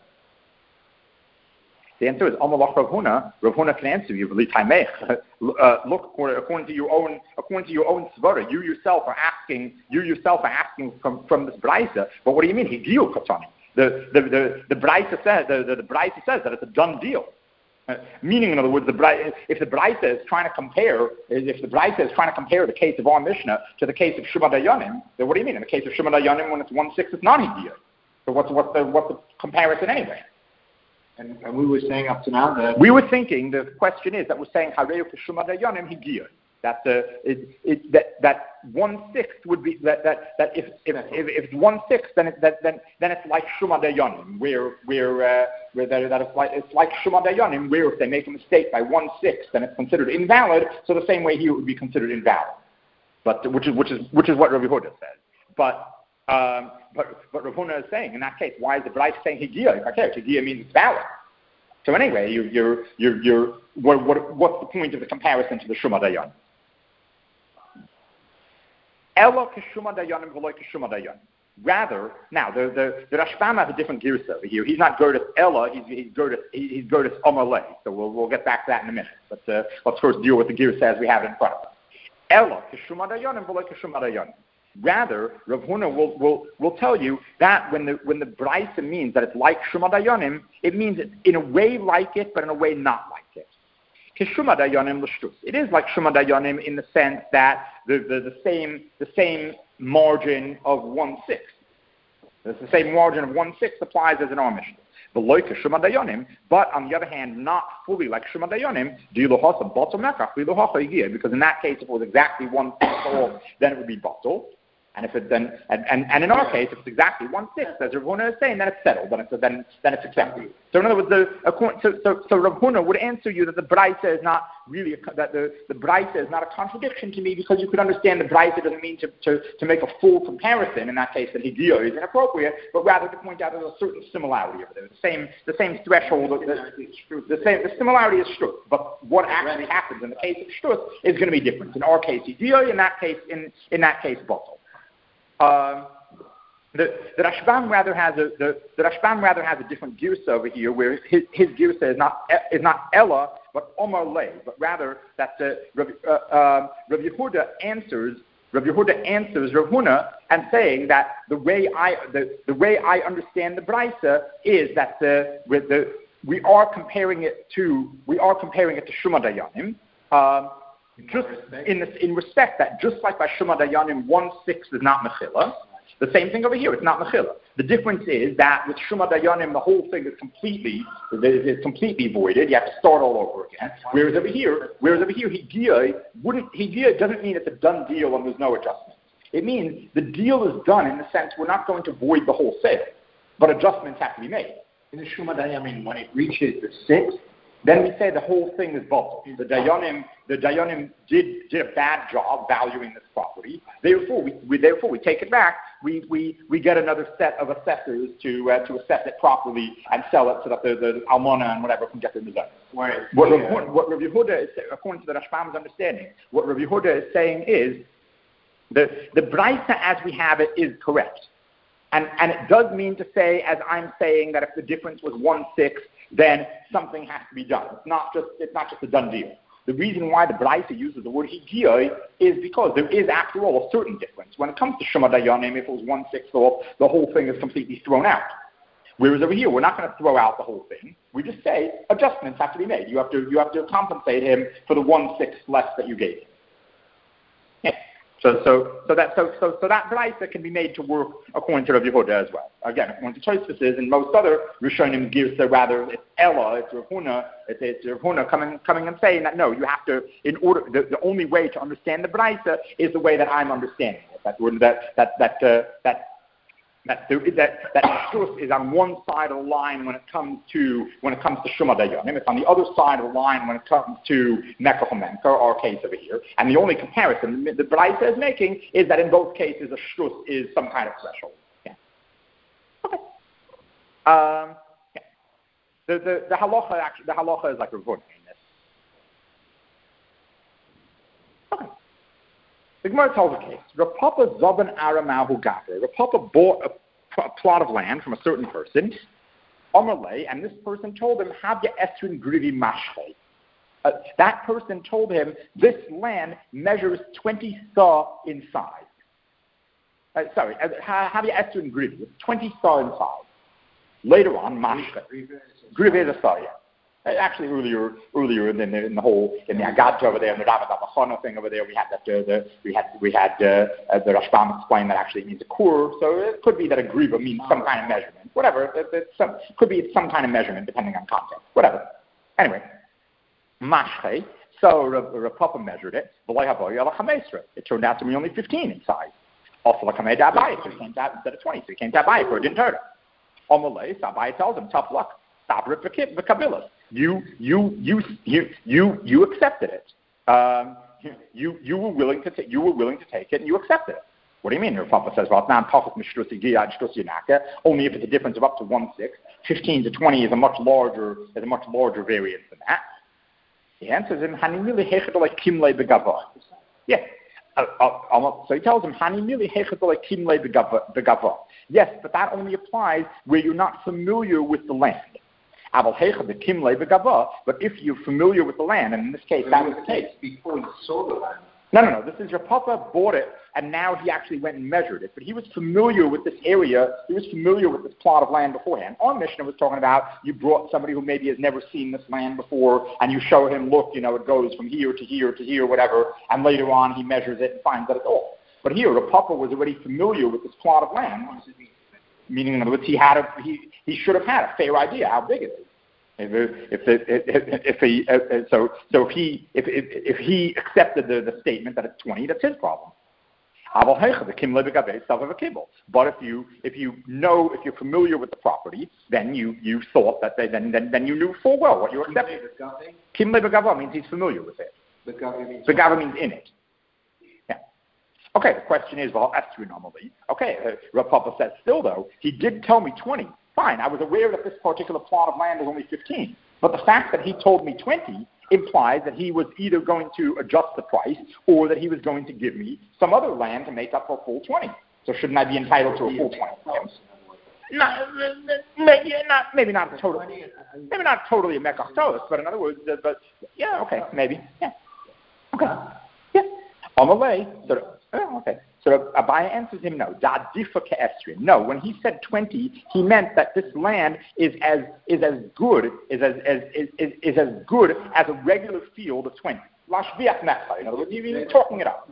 The answer is Amalach Rav Huna. Rav Huna can answer you. Uh, look, according to your own, according to your own svara, you yourself are asking. You yourself are asking from, from this brayso. But what do you mean? Higiyul katani. The the the the brayso says the the, the brayso says that it's a done deal. Uh, meaning, in other words, the brayso, if the brayso is trying to compare, if the brayso is trying to compare the case of our Mishnah to the case of Shuma Dayanim, then what do you mean? In the case of Shuma Dayanim, when it's one sixth, it's not higiyul. So what's what's the what's the comparison anyway? And, and we were saying up to now that we were thinking the question is that we're saying Hareu Keshuma Dayanim Higiyah. That the it, it, that that one sixth would be that that, that if, if if if it's one sixth then it, that, then then it's like Shuma Dayanim where where uh, where that, that it's like it's like Shuma Dayanim where if they make a mistake by one sixth then it's considered invalid. So the same way here it would be considered invalid. But which is which is which is what Rabbi Yehuda says. But Um, but but Rav Huna is saying in that case, why is the Braisa saying Higiyah? Okay, Higiyah means it's valid. So anyway, you, you're you're you're what, what what's the point of the comparison to the Shuma Dayan? Ela k'Shuma Dayanim v'lo k'Shuma Dayan. Rather, now the the, the Rashbam has a different girsa over here. He's not Gerdas Ela, he's he's Gerdas he's Gerdas Amalei. So we'll we'll get back to that in a minute. But uh, let's first deal with the girsa as we have it in front of us. Ela k'Shuma Dayanim v'lo k'Shuma Dayan. Rather, Rav Huna will, will, will tell you that when the when the Braisa means that it's like Shuma Dayanim, it means it in a way like it, but in a way not like it. Shuma Dayanim l'shtus. It is like Shuma Dayanim in the sense that the, the, the same the same margin of one sixth. The same margin of one sixth applies as in our Mishnah. But like Shuma Dayanim, but on the other hand, not fully like Shuma Dayanim, because in that case, if it was exactly one sixth off, then it would be bottled. And if it then, and, and, and in our case, if it's exactly one sixth, as Rav Huna is saying, then it's settled, then it's then then it's accepted. So in other words, the so so, so Rav Huna would answer you that the Braisa is not really a, that the the Braisa is not a contradiction to me, because you could understand the Braisa doesn't mean to, to, to make a full comparison. In that case, that Higiyah is inappropriate, but rather to point out there's a certain similarity over there. The same the same threshold, the, the, the same the similarity is shtus, but what actually happens in the case of shtus is going to be different. In our case, Higiyah. In that case, in in that case, Batal. Um, the, the Rashbam rather has a the, the Rashbam rather has a different girsa over here, where his his girsa is not is not Ella but Omar Lei, but rather that uh, Rav, uh, uh, Rav Yehuda answers Rav Yehuda answers Rav Huna and saying that the way I the, the way I understand the Braisa is that the with the we are comparing it to we are comparing it to Shuma Dayanim. Um, Just in, this, in respect that just like by Shuma Dayanim, one sixth is not Mechila, the same thing over here, it's not Mechila. The difference is that with Shuma Dayanim, the whole thing is completely is completely voided. You have to start all over again. Whereas over here, whereas over here, Higiyah wouldn't Higiyah doesn't mean it's a done deal and there's no adjustments. It means the deal is done in the sense we're not going to void the whole sale, but adjustments have to be made. In the Shuma Dayanim, when it reaches the sixth, then we say the whole thing is bottled. The Dayanim, the Dayanim did, did a bad job valuing this property. Therefore, we, we therefore we take it back. We we, we get another set of assessors to uh, to assess it properly and sell it so that the, the Almana and whatever can get the result. What, Rav, what Rav Yehuda is, according to the Rashbam's understanding, what Rav Yehuda is saying is the the Braisa as we have it is correct, and and it does mean to say, as I'm saying, that if the difference was one sixth, then something has to be done. It's not just it's not just a done deal. The reason why the Braisa uses the word Higiyah is because there is, after all, a certain difference. When it comes to Shuma Dayanim, if it was one sixth off, the whole thing is completely thrown out. Whereas over here, we're not going to throw out the whole thing. We just say adjustments have to be made. You have to you have to compensate him for the one sixth less that you gave him. Yeah. So so so that so so so that Braisa can be made to work according to Rav Yehuda as well. Again, according to Tosfos and most other Rishonim girsa, rather it's Ella, it's Rav Huna, it's, it's Rav Huna coming coming and saying that no, you have to in order the, the only way to understand the Braisa is the way that I'm understanding it. That that that that uh, that. That there is that that shtus is on one side of the line when it comes to when it comes to Shuma Dayanim. It's on the other side of the line when it comes to Mekah Homenka, our case over here. And the only comparison the Braisa is making is that in both cases a shtus is some kind of threshold. Yeah. Okay. Um, yeah. The the the halacha actually the halacha is like Rav Huna in this. Okay. The Gemara tells a case. Rav Papa Zaban Aramahu Gaber. Rav Papa bought a, a plot of land from a certain person, Amalei, and this person told him, Havya Esrin Grivi Mashche. Uh, that person told him, this land measures twenty saw in size. Uh, sorry, uh, Havya Esrin Grivi, twenty saw in size. Later on, Mashche. Grivi is a saw, yeah. Actually, earlier, earlier in the, in the whole in the Agadta over there, in the Rabbah Bachana thing over there, we had that uh, the we had we had uh, uh, the Rashbam explain that actually means a kur. So it could be that a griva means some kind of measurement. Whatever, it, it's some could be some kind of measurement depending on context. Whatever. Anyway, mashche. So Rav Papa measured it. It turned out to be only fifteen in size. Also, like Abaye, so he came to instead of twenty, so he came to Abaye for it didn't hurt him. Amalei, so Abaye tells him, tough luck. Stop it for Kabilas. You, you, you, you, you, you accepted it. Um, you, you were willing to, t- you were willing to take it, and you accepted it. What do you mean? Your Papa says, well, it's not only if it's a difference of up to one sixth. Fifteen to twenty is a much larger, is a much larger variance than that. He answers him, yeah. Uh, uh, so he tells him, yes, but that only applies where you're not familiar with the land. But if you're familiar with the land, and in this case, that was the case. Before you saw the land. No, no, no. This is your Papa bought it, and now he actually went and measured it. But he was familiar with this area. He was familiar with this plot of land beforehand. Our Mishnah was talking about you brought somebody who maybe has never seen this land before, and you show him, look, you know, it goes from here to here to here, whatever, and later on he measures it and finds that it's all. But here, the Papa was already familiar with this plot of land. Meaning, in other words, he had a, he, he should have had a fair idea how big it is. If if if, if he uh, so so if he if if, if he accepted the, the statement that it's twenty, that's his problem. But if you if you know if you're familiar with the property, then you, you thought that they, then, then then you knew full well what you were accepting. Kim lebegava means he's familiar with it. Begava means in it. Yeah. Okay. The question is, well, astronomically. Okay. Uh, Rav Papa says still though he did tell me twenty. Fine. I was aware that this particular plot of land was only fifteen. But the fact that he told me twenty implies that he was either going to adjust the price or that he was going to give me some other land to make up for a full twenty. So shouldn't I be entitled to a full twenty? Not, maybe not, maybe not totally, maybe not totally a mekach, but in other words, uh, but yeah, okay, maybe, yeah, okay, yeah. On the way, so oh, okay. So Abaya answers him no. No, when he said twenty, he meant that this land is as is as good is as, as is, is, is as good as a regular field of twenty. In other words, he's talking it up.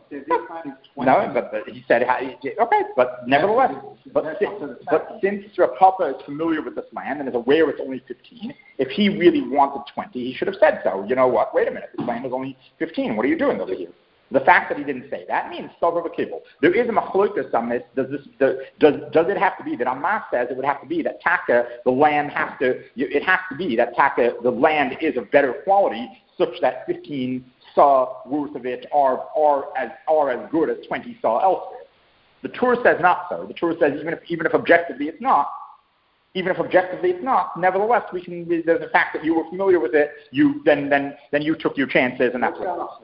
No, but, but he said okay, but nevertheless, but, but since Rav Papa is familiar with this land and is aware it's only fifteen, if he really wanted twenty, he should have said so. You know what? Wait a minute, this land is only fifteen. What are you doing over here? The fact that he didn't say that means Sover V'Kibble. There is a machlokas on this. Does this the, does does it have to be that Amma says it would have to be that Taka the land has to it has to be that Taka the land is of better quality such that fifteen saw worth of it are are as are as good as twenty saw elsewhere. The Torah says not so. The Torah says even if even if objectively it's not. Even if objectively it's not, nevertheless, we can. The, the fact that you were familiar with it, you then then then you took your chances, and that's what.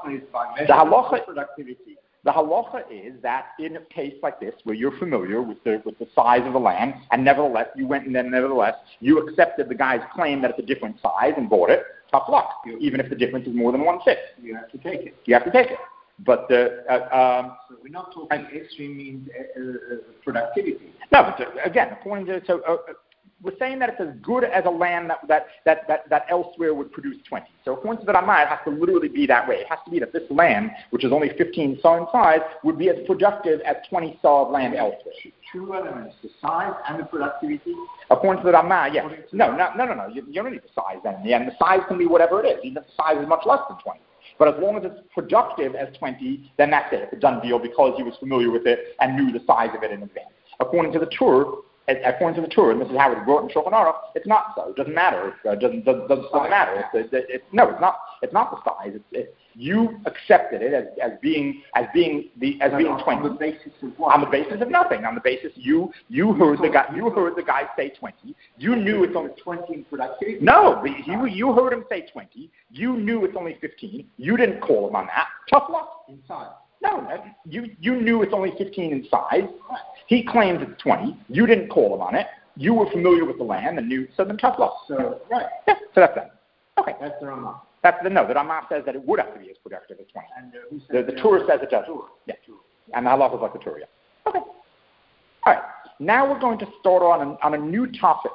The halacha productivity. The halacha is that in a case like this, where you're familiar with the with the size of the land, and nevertheless you went and then nevertheless you accepted the guy's claim that it's a different size and bought it. Tough luck. Even if the difference is more than one sixth, you have to take it. You have to take it. But the uh, um, so we're not talking extreme means uh, uh, productivity. No, but uh, again, according to so uh, we're saying that it's as good as a land that that, that, that, that elsewhere would produce twenty. So according to the Ramah, it has to literally be that way. It has to be that this land, which is only fifteen saw in size, would be as productive as twenty saw of land elsewhere. Two elements: the size and the productivity. According to the Ramah, yes. No, no, no, no, no. You, you don't need the size then. In the end, the size can be whatever it is. Even if the size is much less than twenty. But as long as it's productive as twenty, then that's it. It's a done deal because he was familiar with it and knew the size of it in advance. According to the Torah, according to the Torah, and this is how it's brought in Shulchan Aruch, it's not so. It doesn't matter. It doesn't, doesn't, doesn't, doesn't matter. It's, it's, it's, no, it's not. It's not the size. It's, it's, you accepted it as, as being as being the as being twenty. On the basis of what? On the basis of nothing. On the basis you you heard the guy you heard the guy say twenty. You knew it's only twenty in productivity. No, you you heard him say twenty. You knew it's only fifteen. You didn't call him on that. Tough luck. In size. No, you you knew it's only fifteen in size. He claims it's twenty. You didn't call him on it. You were familiar with the land and knew. So then tough luck. So right. Yeah. So that's that. Okay. That's the Ramah. That's the no. The Ramah says that it would have to be as productive as twenty. And uh, who says the the Torah says it does. Yeah. And the halacha is like the Torah. Yeah. Okay. All right. Now we're going to start on a, on a new topic.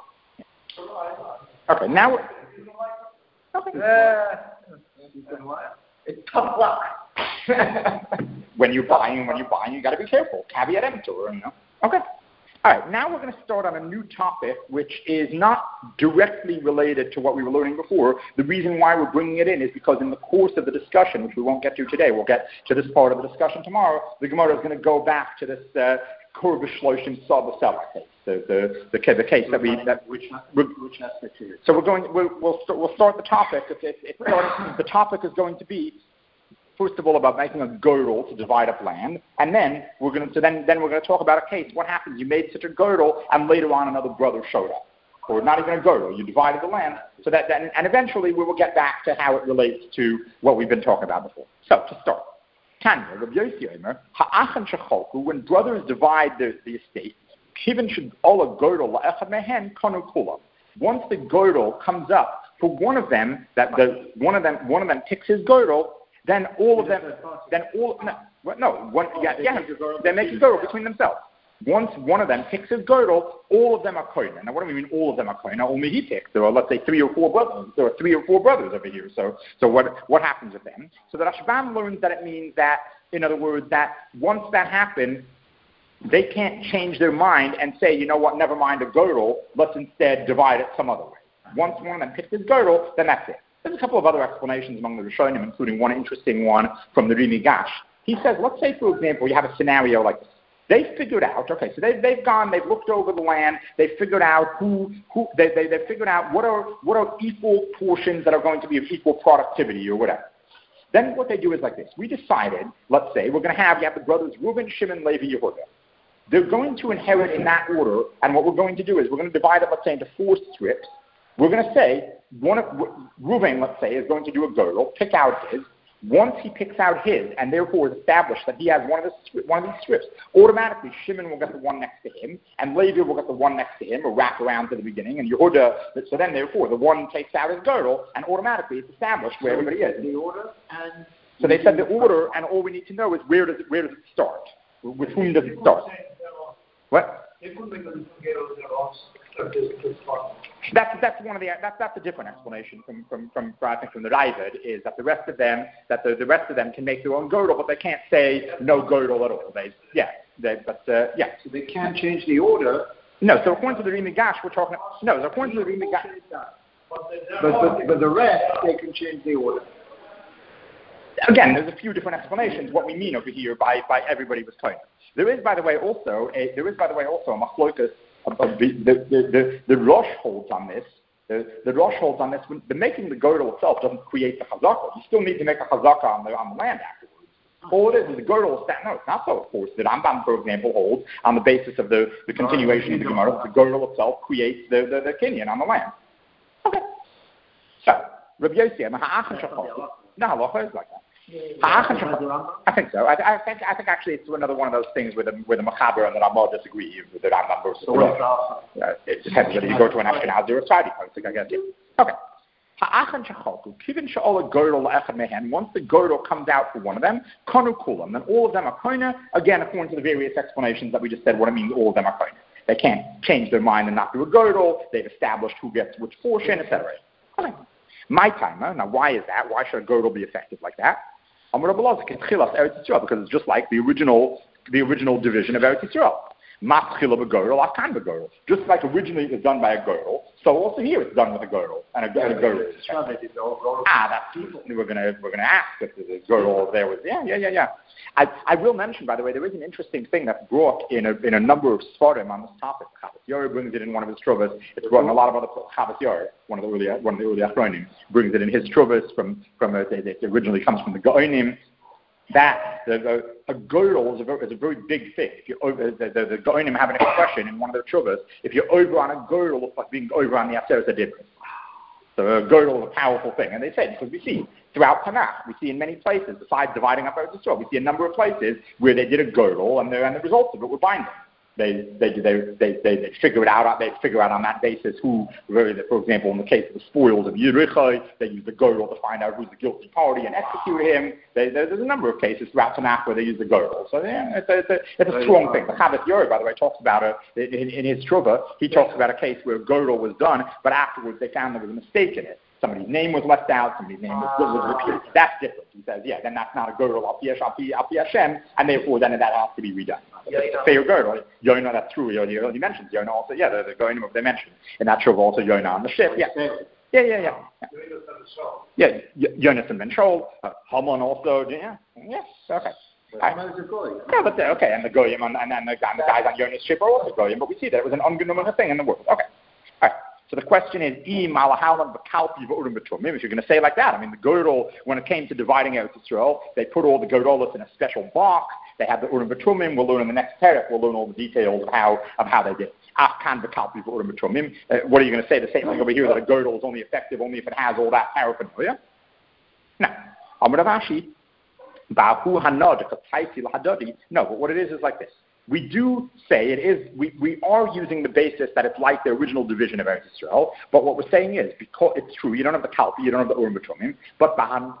Okay. Now. We're, okay. Uh, it's tough luck. when you're buying, when you're buying, you got to be careful. Caveat emptor, you know. Okay. All right. Now we're going to start on a new topic, which is not directly related to what we were learning before. The reason why we're bringing it in is because in the course of the discussion, which we won't get to today, we'll get to this part of the discussion tomorrow. The Gemara is going to go back to this Korb Shloshim Saba Saba case, the the the, the case that we that which which aspect is. So we're going. We'll we'll start, we'll start the topic. It's, it's, it's starting, the topic is going to be. First of all, about making a girdle to divide up land, and then we're going to so then then we're going to talk about a case. What happens? You made such a girdle, and later on another brother showed up, or not even a girdle. You divided the land, so that then and eventually we will get back to how it relates to what we've been talking about before. So to start, Tanya, Rabbi Yossi Omer, ha'achan shecholku, when brothers divide the, the estate, kiven should all a girdle la'echad mehen kanu kulam. Once the girdle comes up for one of them, that the one of them one of them picks his girdle. Then all of them, then all, no, no one, yeah, yeah, they make a girdle between themselves. Once one of them picks his girdle, all of them are kohen. Now, what do we mean all of them are kohen? Only he picks. There are, let's say, three or four brothers. There are three or four brothers over here. So, so what, what happens with them? So the Rashbam learns that it means that, in other words, that once that happens, they can't change their mind and say, you know what, never mind a girdle, let's instead divide it some other way. Once one of them picks his girdle, then that's it. There's a couple of other explanations among the Rishonim, including one interesting one from the Rimi Gash. he says, let's say, for example, you have a scenario like this. They figured out, okay, so they've, they've gone, they've looked over the land, they figured out who, who they, they, they figured out what are, what are equal portions that are going to be of equal productivity or whatever. Then what they do is like this. We decided, let's say, we're going to have, you have the brothers Reuben, Shimon, Levi, Yehuda. They're going to inherit in that order, and what we're going to do is we're going to divide it, let's say, into four strips. We're going to say, one of, Reuben, let's say, is going to do a girdle, pick out his. Once he picks out his, and therefore is established that he has one of, the, one of these strips, automatically Shimon will get the one next to him, and Levi will get the one next to him, or wrap around to the beginning, and Yehuda, so then therefore the one takes out his girdle, and automatically it's established where so everybody is. The order and so they said the order, and all we need to know is where does it, where does it start? With whom does it start? What? That's that's one of the that's that's a different explanation from from from I think from the Raavad is that the rest of them that the, the rest of them can make their own girdle, but they can't say no girdle at all. They yeah they but uh, yeah so they can't change the order. No, so according to the Rimigash, we're talking no. So according to the Rimigash, but, but but the rest they can change the order. Again, there's a few different explanations what we mean over here by by everybody was kind. There is, by the way, also a there is by the way also a machlokas. The, the, the, the Rosh holds on this. The, the Rosh holds on this. When, the making the girdle itself doesn't create the chazakah. You still need to make a chazakah on the, on the land afterwards. All it is is the girdle is that. No, it's not so, of course. The Rambam, for example, holds on the basis of the, the continuation of the Gemara. The girdle itself creates the, the, the kinyan on the land. Okay. So, Rabbi Yossi, no, halacha is like that. I think so. I, I think I think actually it's another one of those things where the where the Machaber and the Ramah disagree with the Rambam versus the Rosh. Yeah, it depends whether you go to an Ashkenazi or a Sfardi. I think I get you. Okay. Once the girdle comes out for one of them, kanu kulam, then all of them are koina. Again, according to the various explanations that we just said, what it means, all of them are koina. They can't change their mind and not do a girdle. They've established who gets which portion, et cetera. Okay. My timer. Now, why is that? Why should a girdle be effective like that? Because it's just like the original, the original division of Eretz Yisrael. Just like originally it was done by a girdle, so also here it's done with a girdle and a, and a girdle. Ah, that's we're gonna we're gonna ask if the girdle over there was yeah yeah yeah yeah. I, I will mention, by the way, there is an interesting thing that's brought in a in a number of Sfarim on this topic. Chavis Yair brings it in one of his Truvas. It's brought in a lot of other Chavis Yair, one of the early one of the early Achronim, brings it in his Truvas from from a, it originally comes from the Gaonim. That the, a, a girdle is a, very, is a very big thing. If you're over, the, the, the Gaonim have an expression in one of their Truvas. If you're over on a girdle, it's like being over on the Aseret HaDibros. So a girdle is a powerful thing, and they say because we see throughout Tanakh, we see in many places, besides dividing up Eretz Yisrael, we see a number of places where they did a girdle, and the and the results of it were binding. They they they they they, they figure it out. They figure out on that basis who, for example, in the case of the spoils of Yericho, they use the girdle to find out who's the guilty party and execute him. They, there's a number of cases throughout Tanakh where they use the girdle. So yeah, it's a, it's a, it's a strong thing. The Chavis Yair, by the way, talks about it in, in his Truva. He talks about a case where a girdle was done, but afterwards they found there was a mistake in it. Somebody's name was left out, somebody's name was, was repeated. That's different. He says, yeah, then that's not a girdle al pi Hashem, and therefore then that has to be redone. It's a fair girdle. Yonah, that's true. He only mentions Yonah also. Yeah, the, the Goinim they mentioned. And that's true also Yonah on the ship. Yeah. Yeah, yeah, yeah. Yeah, yeah Yonah and Ben Shaul. Uh, Haman also. Yeah. Yes, okay. Right. Yeah, but the, okay, and the Goyim and, and, and, the, and the guys on Yonah's ship are also Goyim, but we see that it was an ungenommen thing in the world. Okay. All right. So the question is, if you're going to say like that, I mean, the girdle, when it came to dividing out Israel, they put all the girdles in a special box. They had the Urim V'Tumim. We'll learn in the next parak. We'll learn all the details of how of how they did. Afkan v'kalpi v'Urim V'Tumim. What are you going to say? The same thing over here that a girdle is only effective only if it has all that paraphernalia. Now, Amar Ravashi, Ba'hu Hanad K'Taisi L'Hadadi. No, but what it is is like this. We do say it is, we, we are using the basis that it's like the original division of Eretz Yisrael, but what we're saying is, because it's true, you don't have the Kalpi, you don't have the Urim V'Tumim, but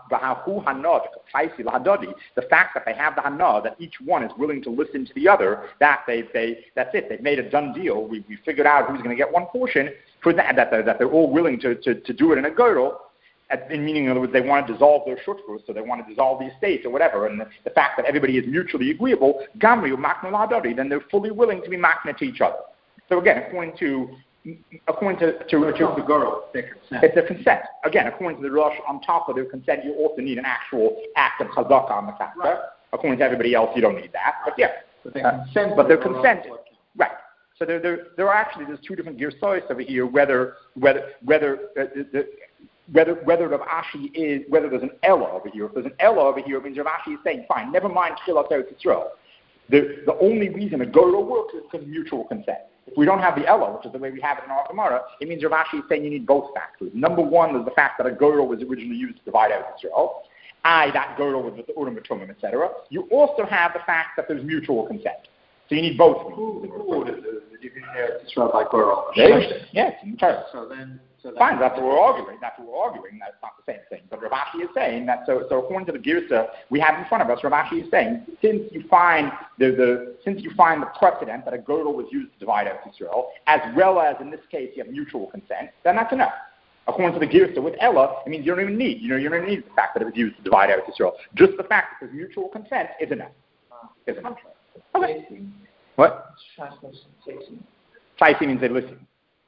the fact that they have the Hana, that each one is willing to listen to the other, that they, they that's it, they've made a done deal, we, we figured out who's going to get one portion, for that, that they're, that they're all willing to, to, to do it in a girdle. At, in meaning, in other words, they want to dissolve their shutfus, so they want to dissolve the estates or whatever, and the, the fact that everybody is mutually agreeable, gamri u'makna l'hadari, then they're fully willing to be makna to each other. So again, according to, according to, to, to, to the girl, it's a consent. Again, according to the Rosh, on top of their consent, you also need an actual act of chazakah on the fact. Right. According to everybody else, you don't need that. But yeah, But they uh, consent. but they're consenting. Right. So there, there, there are actually there's two different girsois over here. Whether whether whether uh, the, whether whether Rav Ashi is whether there's an Ella over here. If there's an Ella over here, it means Rav Ashi is saying, fine, never mind Tchilas Eretz Yisrael. The the only reason a Goro works is because of mutual consent. If we don't have the Ella, which is the way we have it in our Gemara, it means Rav Ashi is saying you need both factors. Number one is the fact that a Goro was originally used to divide out Israel. I, that Goro was with the Urim Batumim, et cetera. You also have the fact that there's mutual consent. So you need both. Who, who ordered the, the division of Israel by Goro? Yes, in Torah. So then, so fine, that's what we're arguing. That's what we're arguing. That's not the same thing. But Rav Ashi is saying that, so, so according to the Girsa we have in front of us, Rav Ashi is saying, since you find the, the since you find the precedent that a girdle was used to divide out Israel, as well as in this case you have mutual consent, then that's enough. According to the Girsa with Ella, it means you don't even need, you know, you don't even need the fact that it was used to divide out Israel. Just the fact that there's mutual consent is enough. Is enough. Okay. What? Taisi means they listen.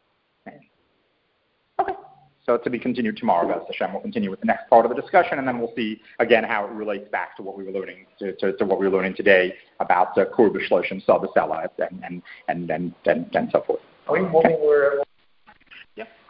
Okay. So to be continued tomorrow, B'ez Hashem. We'll continue with the next part of the discussion, and then we'll see again how it relates back to what we were learning to, to, to what we were learning today about uh, Kur B'Shloshim, Sabasela, and and and and and, and so forth. Are we moving where? Yeah.